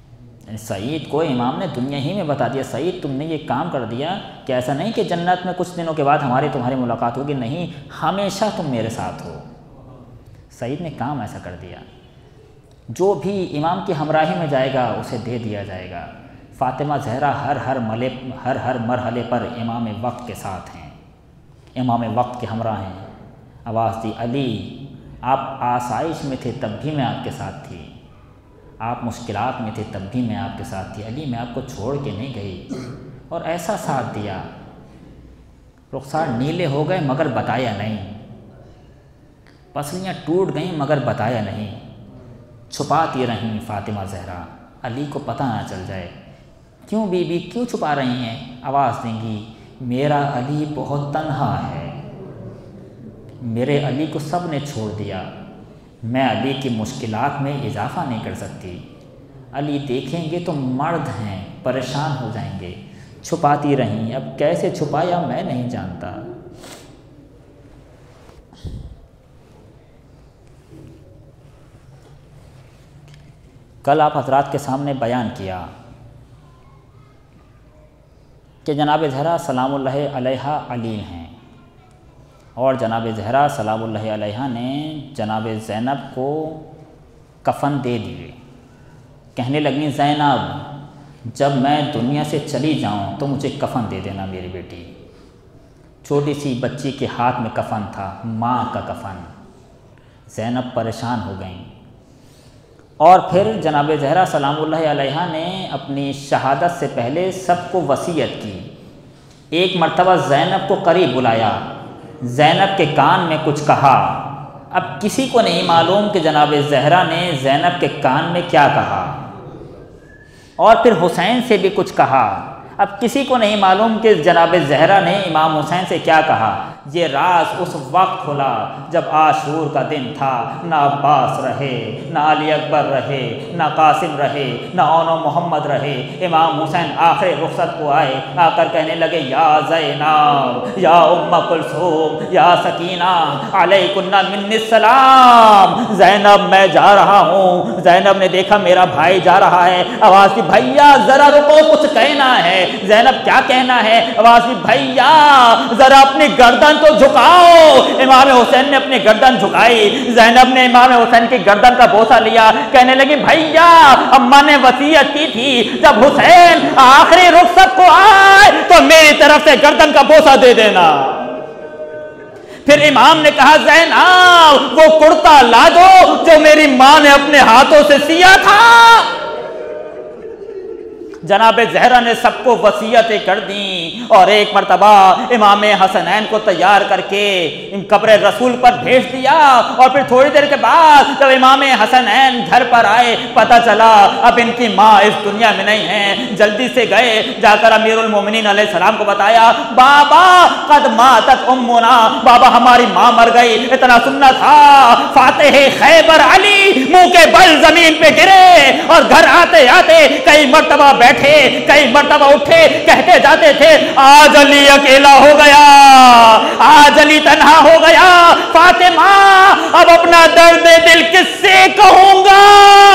سعید کو امام نے دنیا ہی میں بتا دیا، سعید تم نے یہ کام کر دیا کہ ایسا نہیں کہ جنت میں کچھ دنوں کے بعد تمہاری ملاقات ہوگی، نہیں، ہمیشہ تم میرے ساتھ ہو۔ سعید نے کام ایسا کر دیا، جو بھی امام کی ہمراہی میں جائے گا اسے دے دیا جائے گا۔ فاطمہ زہرا ہر مرحلے پر امام وقت کے ساتھ ہیں، امام وقت کے ہمراہ ہیں۔ آواز دی، علی آپ آسائش میں تھے تب بھی میں آپ کے ساتھ تھی، آپ مشکلات میں تھے تب بھی میں آپ کے ساتھ تھی، علی میں آپ کو چھوڑ کے نہیں گئی، اور ایسا ساتھ دیا۔ رخسار نیلے ہو گئے مگر بتایا نہیں، پسلیاں ٹوٹ گئیں مگر بتایا نہیں، چھپاتی رہیں فاطمہ زہرا علی کو پتہ نہ چل جائے۔ کیوں بی بی کیوں چھپا رہی ہیں؟ آواز دیں گی، میرا علی بہت تنہا ہے، میرے علی کو سب نے چھوڑ دیا، میں علی کی مشکلات میں اضافہ نہیں کر سکتی، علی دیکھیں گے تو مرد ہیں، پریشان ہو جائیں گے۔ چھپاتی رہیں، اب کیسے چھپایا میں نہیں جانتا۔ کل آپ حضرات کے سامنے بیان کیا کہ جناب زہرا سلام اللہ علیہا علی ہیں، اور جناب زہرا سلام اللہ علیہا نے جناب زینب کو کفن دے دیے۔ کہنے لگیں، زینب جب میں دنیا سے چلی جاؤں تو مجھے کفن دے دینا میری بیٹی۔ چھوٹی سی بچی کے ہاتھ میں کفن تھا، ماں کا کفن۔ زینب پریشان ہو گئیں، اور پھر جناب زہرا سلام اللہ علیہا نے اپنی شہادت سے پہلے سب کو وصیت کی۔ ایک مرتبہ زینب کو قریب بلایا، زینب کے کان میں کچھ کہا۔ اب کسی کو نہیں معلوم کہ جناب زہرا نے زینب کے کان میں کیا کہا، اور پھر حسین سے بھی کچھ کہا۔ اب کسی کو نہیں معلوم کہ جناب زہرا نے امام حسین سے کیا کہا۔ یہ راز اس وقت کھلا جب عاشور کا دن تھا، نہ عباس رہے، نہ علی اکبر رہے، نہ قاسم رہے، نہ اون و محمد رہے۔ امام حسین آخر رخصت کو آئے، آ کر کہنے لگے، یا زینب، یا ام کلثوم، یا سکینہ، علیکن منی السلام۔ زینب میں جا رہا ہوں۔ زینب نے دیکھا میرا بھائی جا رہا ہے، آواز دی، بھیا ذرا رکو، کچھ کہنا ہے۔ زینب کیا کہنا ہے؟ آواز دی، بھیا ذرا اپنی گردن تو جھکاؤ۔ امام حسین نے اپنی گردن جھکائی، زینب نے امام حسین کی گردن کا بوسہ لیا، کہنے لگی، بھیا اماں نے وصیت کی تھی جب حسین آخری رخصت کو آئے تو میری طرف سے گردن کا بوسہ دے دینا۔ پھر امام نے کہا، زینب وہ کرتا لا دو جو میری ماں نے اپنے ہاتھوں سے سیا تھا۔ جناب زہرا نے سب کو وصیتیں کر دیں، اور ایک مرتبہ امام حسنین کو تیار کر کے قبر رسول پر بھیج دیا، اور پھر تھوڑی دیر کے بعد جب امام حسنین گھر پر آئے، پتہ چلا اب ان کی ماں اس دنیا میں نہیں ہیں۔ جلدی سے گئے، جا کر امیر المومنین علیہ السلام کو بتایا، بابا قد ماتت امنا، بابا ہماری ماں مر گئی۔ اتنا سننا تھا، فاتح خیبر علی منہ کے بل زمین پہ گرے، اور گھر آتے آتے کئی مرتبہ کئی مرتبہ اٹھے، کہتے جاتے تھے، آج علی اکیلا ہو گیا، آج علی تنہا ہو گیا، فاطمہ اب اپنا درد دل کس سے کہوں گا۔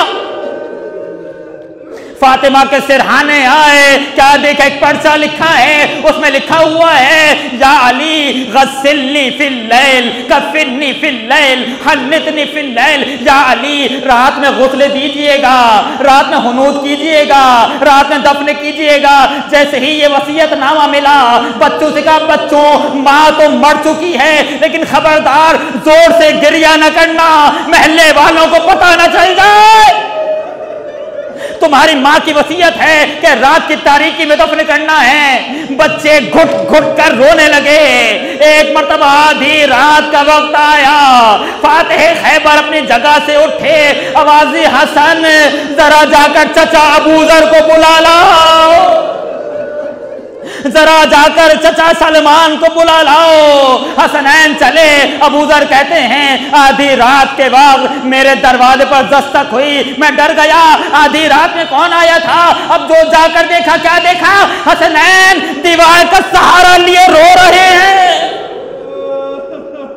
فاطمہ کے سرہانے آئے، کیا دیکھا، ایک پرچہ لکھا ہے، اس میں لکھا ہوا ہے، یا علی غسلنی فی اللیل، کفنی فی اللیل، حنتنی فی اللیل۔ یا علی رات میں غسل دیجئے گا، رات میں حنوط کیجئے گا، رات میں دفن کیجئے گا۔ جیسے ہی یہ وصیت نامہ ملا، بچوں سے کہا، بچوں ماں تو مر چکی ہے لیکن خبردار زور سے گریہ نہ کرنا، محلے والوں کو پتہ نہ چل جائے۔ تمہاری ماں کی وصیت ہے کہ رات کی تاریکی میں دفن کرنا ہے۔ بچے گھٹ گھٹ کر رونے لگے۔ ایک مرتبہ آدھی رات کا وقت آیا، فاتح خیبر اپنی جگہ سے اٹھے، آوازی، حسن ذرا جا کر چچا ابو ذر کو بلا لاؤ، ذرا جا کر چچا سلمان کو بلا لاؤ۔ حسنین چلے، ابو ذر کہتے ہیں، آدھی رات کے وقت میرے دروازے پر دستک ہوئی، میں ڈر گیا، آدھی رات میں کون آیا تھا؟ اب جو جا کر دیکھا، کیا دیکھا؟ حسنین دیوار کا سہارا لیے رو رہے ہیں،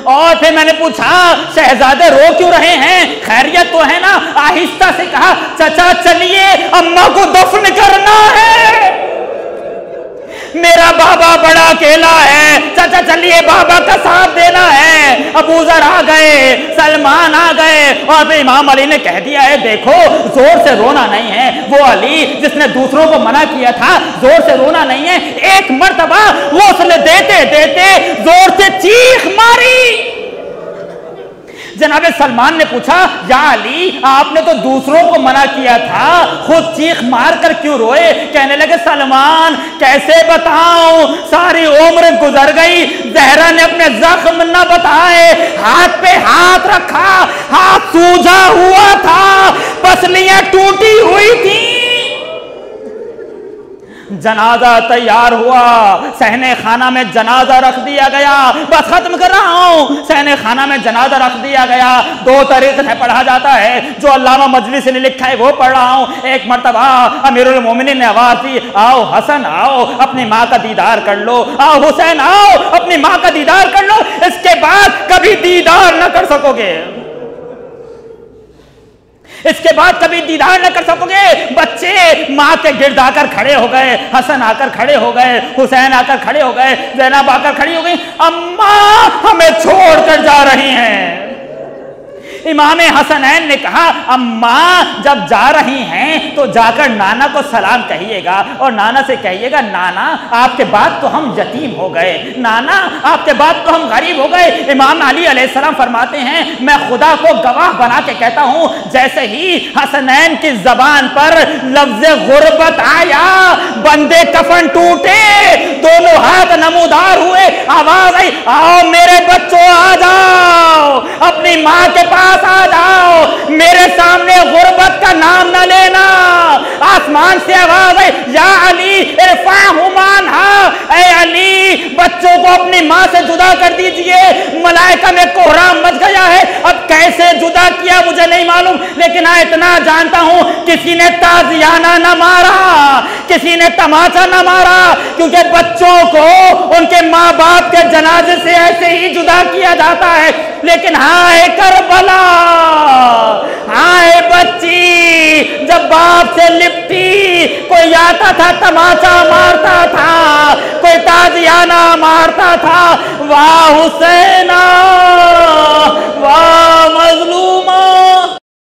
اور پھر میں نے پوچھا شہزادے رو کیوں رہے ہیں, خیریت تو ہے نا؟ آہستہ سے کہا چچا چلیے اماں کو دفن کرنا ہے, میرا بابا بڑا اکیلا ہے, چچا چلیے بابا کا ساتھ دینا ہے. ابو ذر آ گئے, سلمان آ گئے, اور پھر امام علی نے کہہ دیا ہے دیکھو زور سے رونا نہیں ہے, وہ علی جس نے دوسروں کو منع کیا تھا زور سے رونا نہیں ہے. ایک مرتبہ غسل دیتے دیتے زور سے چیخ ماری. جناب سلمان نے پوچھا یا علی آپ نے تو دوسروں کو منع کیا تھا, خود چیخ مار کر کیوں روئے؟ کہنے لگے سلمان کیسے بتاؤں, ساری عمر گزر گئی, زہرا نے اپنے زخم نہ بتائے, ہاتھ پہ ہاتھ رکھا, ہاتھ سوجا ہوا تھا, پسلیاں ٹوٹی ہوئی تھی. جنازہ تیار ہوا, صحنہ خانہ میں جنازہ رکھ دیا گیا. بس ختم کر رہا ہوں. صحنہ خانہ میں جنازہ رکھ دیا گیا. دو طریقے سے پڑھا جاتا ہے, جو علامہ مجلسی نے لکھا ہے وہ پڑھ رہا ہوں. ایک مرتبہ امیر المومنین نے آواز دی آؤ حسن آؤ اپنی ماں کا دیدار کر لو, آؤ حسین آؤ اپنی ماں کا دیدار کر لو, اس کے بعد کبھی دیدار نہ کر سکو گے, اس کے بعد کبھی دیدار نہ کر سکو گے. بچے ماں کے گرد آ کر کھڑے ہو گئے, حسن آ کر کھڑے ہو گئے, حسین آ کر کھڑے ہو گئے, زینب آ کر کھڑی ہو گئی. اماں ہمیں چھوڑ کر جا رہی ہیں. امام حسنین نے کہا اماں جب جا رہی ہیں تو جا کر نانا کو سلام کہیے گا, اور نانا سے کہیے گا نانا آپ کے بعد تو ہم یتیم ہو گئے, نانا آپ کے بعد تو ہم غریب ہو گئے. امام علی علیہ السلام فرماتے ہیں میں خدا کو گواہ بنا کے کہتا ہوں, جیسے ہی حسنین کی زبان پر لفظ غربت آیا بندے کفن ٹوٹے, دونوں ہاتھ نمودار ہوئے, آواز آئی آؤ میرے بچوں آ جاؤ, اپنی ماں کے پاس آ جاؤ, میرے سامنے غربت کا نام نہ لینا. آسمان سے آواز ہے یا علی ارفعہما عنہا, اے علی بچوں کو اپنی ماں سے جدا کر دیجئے. ملائکہ میں کوہرام مچ گیا ہے, اب کیسے جدا کیا مجھے نہیں معلوم, لیکن اتنا جانتا ہوں کسی نے تازیانہ نہ مارا, کسی نے تماچا نہ مارا, کیونکہ بچوں کو ان کے ماں باپ کے جنازے سے ایسے ہی جدا کیا جاتا ہے. لیکن ہائے کربلا, ہائے بچی جب باپ سے لپٹی, کوئی آتا تھا تماچا مارتا تھا, کوئی تازیانہ مارتا تھا. واہ حسینہ واہ مظلومہ.